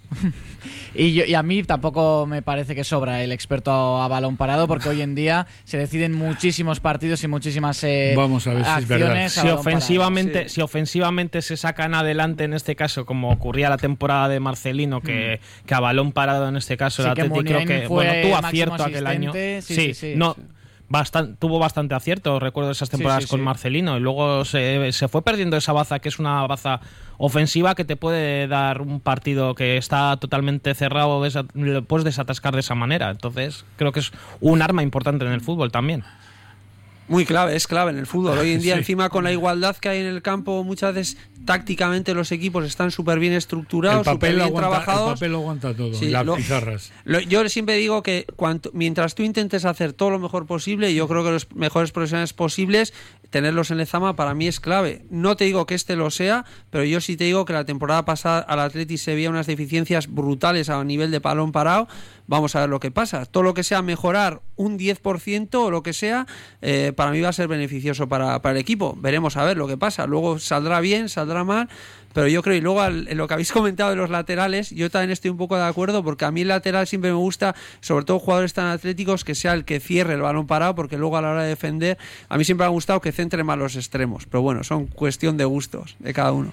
y, yo, y a mí tampoco me parece que sobra el experto a balón parado, porque hoy en día se deciden muchísimos partidos y muchísimas eh, Vamos a ver si acciones. Es si, ofensivamente, sí. si ofensivamente se sacan adelante, en este caso, como ocurría la temporada de Marcelino, que, mm. que a balón parado, en este caso, sí, el Atlético creo que bueno, tuvo acierto aquel año. Sí, sí, sí, sí, no. sí. Bastan, tuvo bastante acierto, recuerdo esas temporadas sí, sí, con sí. Marcelino, y luego se, se fue perdiendo esa baza, que es una baza ofensiva que te puede dar un partido que está totalmente cerrado, lo puedes desatascar de esa manera. Entonces creo que es un arma importante en el fútbol también. Muy clave, es clave en el fútbol. Hoy en día, Sí. encima con la igualdad que hay en el campo, muchas veces tácticamente los equipos están súper bien estructurados, El súper papel, lo bien aguanta, el trabajados. papel lo aguanta todo, Sí, las lo- pizarras. Lo- yo siempre digo que cuanto, mientras tú intentes hacer todo lo mejor posible, yo creo que los mejores profesionales posibles, tenerlos en Lezama para mí es clave. No te digo que este lo sea, pero yo sí te digo que la temporada pasada al Atleti se veía unas deficiencias brutales a nivel de balón parado. Vamos a ver lo que pasa. Todo lo que sea mejorar un diez por ciento o lo que sea, eh, para mí va a ser beneficioso para, para el equipo. Veremos a ver lo que pasa. Luego saldrá bien, saldrá mal, pero yo creo, y luego al, en lo que habéis comentado de los laterales, yo también estoy un poco de acuerdo, porque a mí el lateral siempre me gusta, sobre todo jugadores tan atléticos, que sea el que cierre el balón parado, porque luego a la hora de defender, a mí siempre me ha gustado que centre más los extremos. Pero bueno, son cuestión de gustos de cada uno.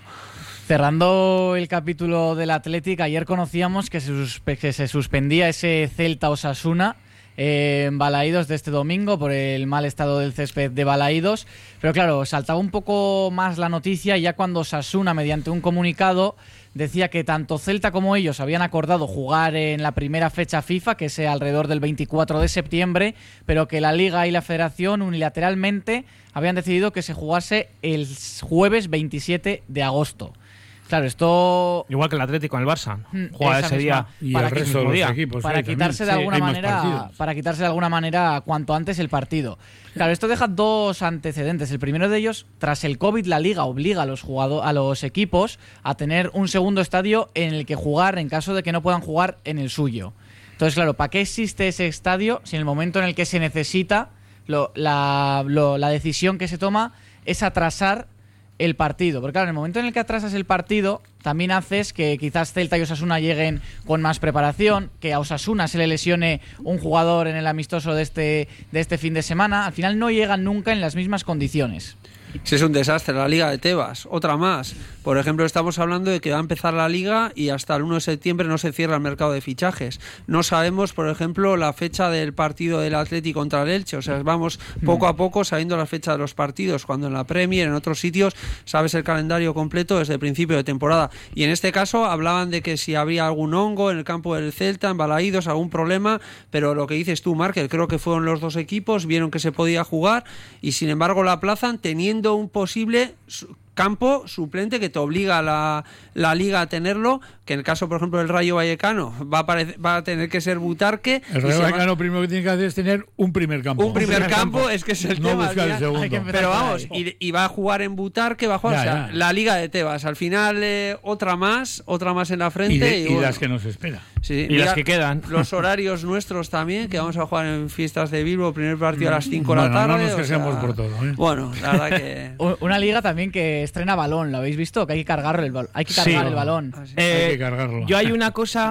Cerrando el capítulo del Athletic, ayer conocíamos que se, suspe- que se suspendía ese Celta Osasuna eh, en Balaídos de este domingo por el mal estado del césped de Balaídos. Pero claro, saltaba un poco más la noticia ya cuando Osasuna, mediante un comunicado, decía que tanto Celta como ellos habían acordado jugar en la primera fecha FIFA, que es alrededor del veinticuatro de septiembre, pero que la Liga y la Federación unilateralmente habían decidido que se jugase el jueves veintisiete de agosto. Claro, esto... Igual que el Atlético en el Barça. Mm, Juega esa ese misma. día. Y Para el que- resto de los día. equipos. para ¿eh? quitarse de También. alguna Sí, hay más manera partidos. para quitarse de alguna manera cuanto antes el partido. Claro, esto deja dos antecedentes. El primero de ellos, tras el COVID, la Liga obliga a los jugado- a los equipos a tener un segundo estadio en el que jugar en caso de que no puedan jugar en el suyo. Entonces, claro, ¿para qué existe ese estadio si en el momento en el que se necesita lo- la, lo- la decisión que se toma es atrasar el partido? Porque claro, en el momento en el que atrasas el partido, también haces que quizás Celta y Osasuna lleguen con más preparación, que a Osasuna se le lesione un jugador en el amistoso de este, de este fin de semana. Al final no llegan nunca en las mismas condiciones. Si es un desastre, la Liga de Tebas, otra más. Por ejemplo, estamos hablando de que va a empezar la Liga y hasta el uno de septiembre no se cierra el mercado de fichajes. No sabemos, por ejemplo, la fecha del partido del Atleti contra el Elche. O sea, vamos poco a poco sabiendo la fecha de los partidos, cuando en la Premier, en otros sitios, sabes el calendario completo desde el principio de temporada. Y en este caso hablaban de que si habría algún hongo en el campo del Celta, en Balaídos, algún problema, pero lo que dices tú, Márquez, creo que fueron los dos equipos, vieron que se podía jugar y sin embargo la aplazan teniendo un posible su- campo suplente que te obliga a la, la Liga a tenerlo, que en el caso, por ejemplo, del Rayo Vallecano va a, parec- va a tener que ser Butarque. El y Rayo se va- Vallecano lo primero que tiene que hacer es tener un primer campo. un primer campo, es que es el no tema. buscar el ya. segundo. Hay que empezar Pero por vamos, ahí. y, y va a jugar en Butarque, va a jugar, Ya, o sea, ya. la Liga de Tebas. Al final, eh, otra más, otra más en la frente. Y, de- y y bueno. las que nos espera. Sí, Y mira, las que quedan. Los horarios nuestros también, que vamos a jugar en Fiestas de Bilbo, primer partido a las cinco de Bueno, la tarde. no nos o quejemos sea, por todo, ¿eh? Bueno, la verdad que... U- Una liga también que estrena balón, ¿lo habéis visto? Que hay que cargar el, bal- hay que cargar Sí. el balón. Eh, Hay que cargarlo. Yo hay una cosa.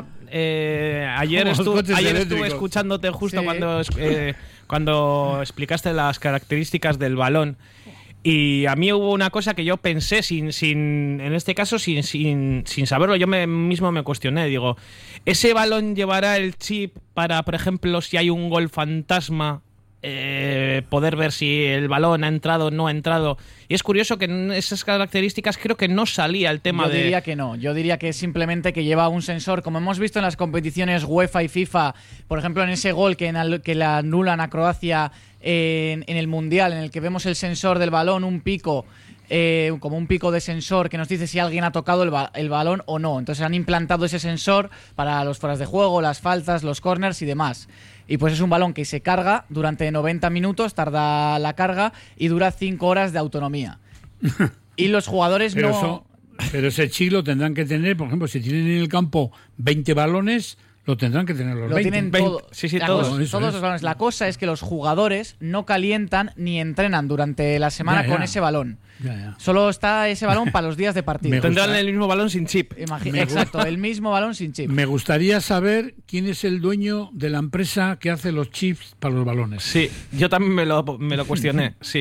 eh, ayer Como los estu- coches ayer estuve eléctricos. escuchándote justo Sí. cuando, es- eh, cuando explicaste las características del balón. Y a mí hubo una cosa que yo pensé, sin, sin en este caso, sin, sin, sin saberlo, yo me, mismo me cuestioné. Digo, ¿ese balón llevará el chip para, por ejemplo, si hay un gol fantasma, eh, poder ver si el balón ha entrado o no ha entrado? Y es curioso que en esas características creo que no salía el tema Yo de... diría que no, yo diría que simplemente que lleva un sensor, como hemos visto en las competiciones UEFA y FIFA, por ejemplo en ese gol que, en- que la anulan a Croacia en, en el Mundial, en el que vemos el sensor del balón, un pico, eh, como un pico de sensor que nos dice si alguien ha tocado el, ba- el balón o no. Entonces han implantado ese sensor para los fueras de juego, las faltas, los corners y demás. Y pues es un balón que se carga durante noventa minutos, tarda la carga y dura cinco horas de autonomía. Y los jugadores Pero, no... eso, pero ese chip lo tendrán que tener, por ejemplo, si tienen en el campo veinte balones, lo tendrán que tener los Lo veinte. tienen veinte. todo. Sí, sí, La todos. cosa- Eso todos es. los balones. La cosa es que los jugadores no calientan ni entrenan durante la semana Ya, ya. con ese balón. Ya, ya. Solo está ese balón para los días de partido. Me Tendrán gusta. el mismo balón sin chip. Imagi- Me Exacto, el mismo balón sin chip. Me gustaría saber quién es el dueño de la empresa que hace los chips para los balones. Sí, yo también me lo, me lo cuestioné, sí.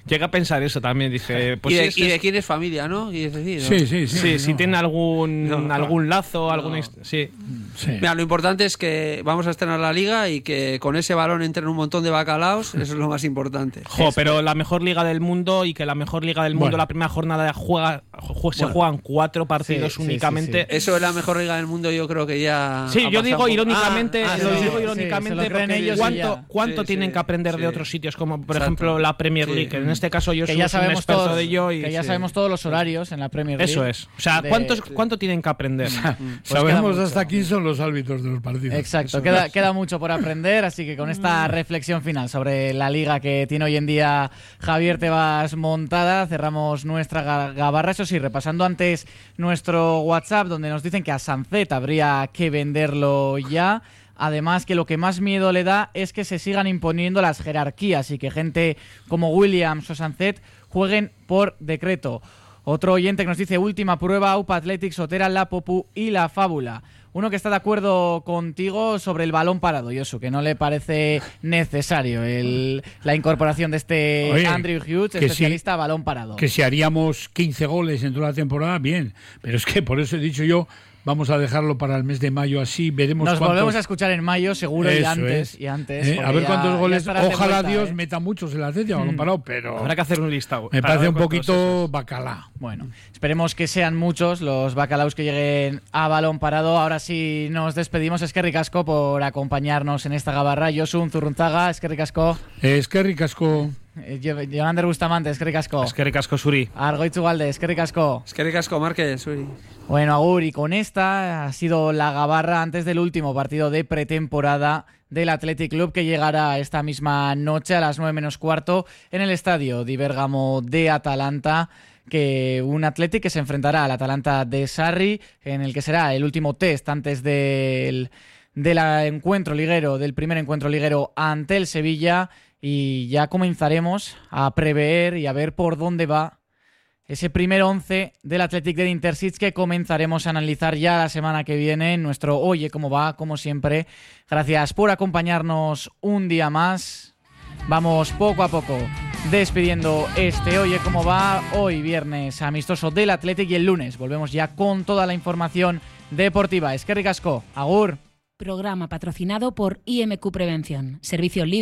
Llegué a pensar eso también, dije... Pues y, de, si es, y de quién es familia, ¿no? ¿Quieres decir, ¿no? Sí, sí, sí. Sí, no. si tiene algún, No, no. algún lazo, No. alguna... hist- Sí. Sí. Mira, lo importante es que vamos a estrenar la liga y que con ese balón entren un montón de bacalaos, eso es lo más importante. Jo, pero la mejor liga del mundo y que la mejor liga del mundo, Bueno. la primera jornada juega, ju- se Bueno. juegan cuatro partidos Sí, sí, únicamente. sí, sí. Eso es la mejor liga del mundo, yo creo que ya... Sí, ha yo pasado digo un poco. irónicamente, Ah, ah, lo sí, digo sí, irónicamente se lo creen porque ellos y cuánto, ya. cuánto Sí, tienen sí, que aprender sí. de otros sitios, como por Exacto. ejemplo la Premier Sí. League, que en este caso yo que soy ya un sabemos experto todos, de ello y que ya sí. sabemos todos los horarios en la Premier League. Eso es. O sea, de- ¿cuántos, ¿cuánto tienen que aprender? Pues Sabemos queda hasta quién son los árbitros de los partidos. Exacto, Eso queda, es. queda mucho por aprender, así que con esta reflexión final sobre la liga que tiene hoy en día Javier Tebas montada, cerramos nuestra ga- gabarra. Eso sí, repasando antes nuestro WhatsApp, donde nos dicen que a Sancet habría que venderlo ya. Además, que lo que más miedo le da es que se sigan imponiendo las jerarquías y que gente como Williams o Sancet jueguen por decreto. Otro oyente que nos dice: última prueba, U P A Athletic, Sotera, La Popu y La Fábula. Uno que está de acuerdo contigo sobre el balón parado, Josu, que no le parece necesario el, la incorporación de este Oye, Andrew Hughes, que especialista a balón parado. Que si haríamos quince goles en toda la temporada, bien. Pero es que por eso he dicho yo, vamos a dejarlo para el mes de mayo así, veremos Nos cuántos... volvemos a escuchar en mayo, seguro, y Eso antes. es. Y antes Eh, porque a ver ya- cuántos ya goles, estarás de ojalá vuelta, Dios ¿eh? meta muchos en la Atlético, balón Mm. parado, pero... Habrá que hacer un listado. Me para parece ver un cuántos poquito bacalá. Bueno, esperemos que sean muchos los bacalaos que lleguen a balón parado. Ahora sí nos despedimos. Eskerrik asko por acompañarnos en esta gabarra. Josu Zurrunzaga, eskerrik asko. Eskerrik asko. Eh, Jo- Jonander Bustamante, eskerrik asko. Eskerrik asko zuri. Argoitzu Galde, eskerrik asko. Eskerrik asko, Márquez, Suri. Bueno, Agur, y con esta ha sido la gabarra antes del último partido de pretemporada del Athletic Club, que llegará esta misma noche a las nueve menos cuarto en el estadio di Bergamo de Atalanta, que un Athletic que se enfrentará al Atalanta de Sarri, en el que será el último test antes del, del encuentro liguero, del primer encuentro liguero ante el Sevilla, y ya comenzaremos a prever y a ver por dónde va ese primer once del Athletic de Intercity, que comenzaremos a analizar ya la semana que viene en nuestro Oye Cómo Va, como siempre. Gracias por acompañarnos un día más. Vamos poco a poco despidiendo este Oye Cómo Va, hoy viernes amistoso del Athletic, y el lunes volvemos ya con toda la información deportiva. Eskerrik asko, agur. Programa patrocinado por I M Q Prevención, servicio líder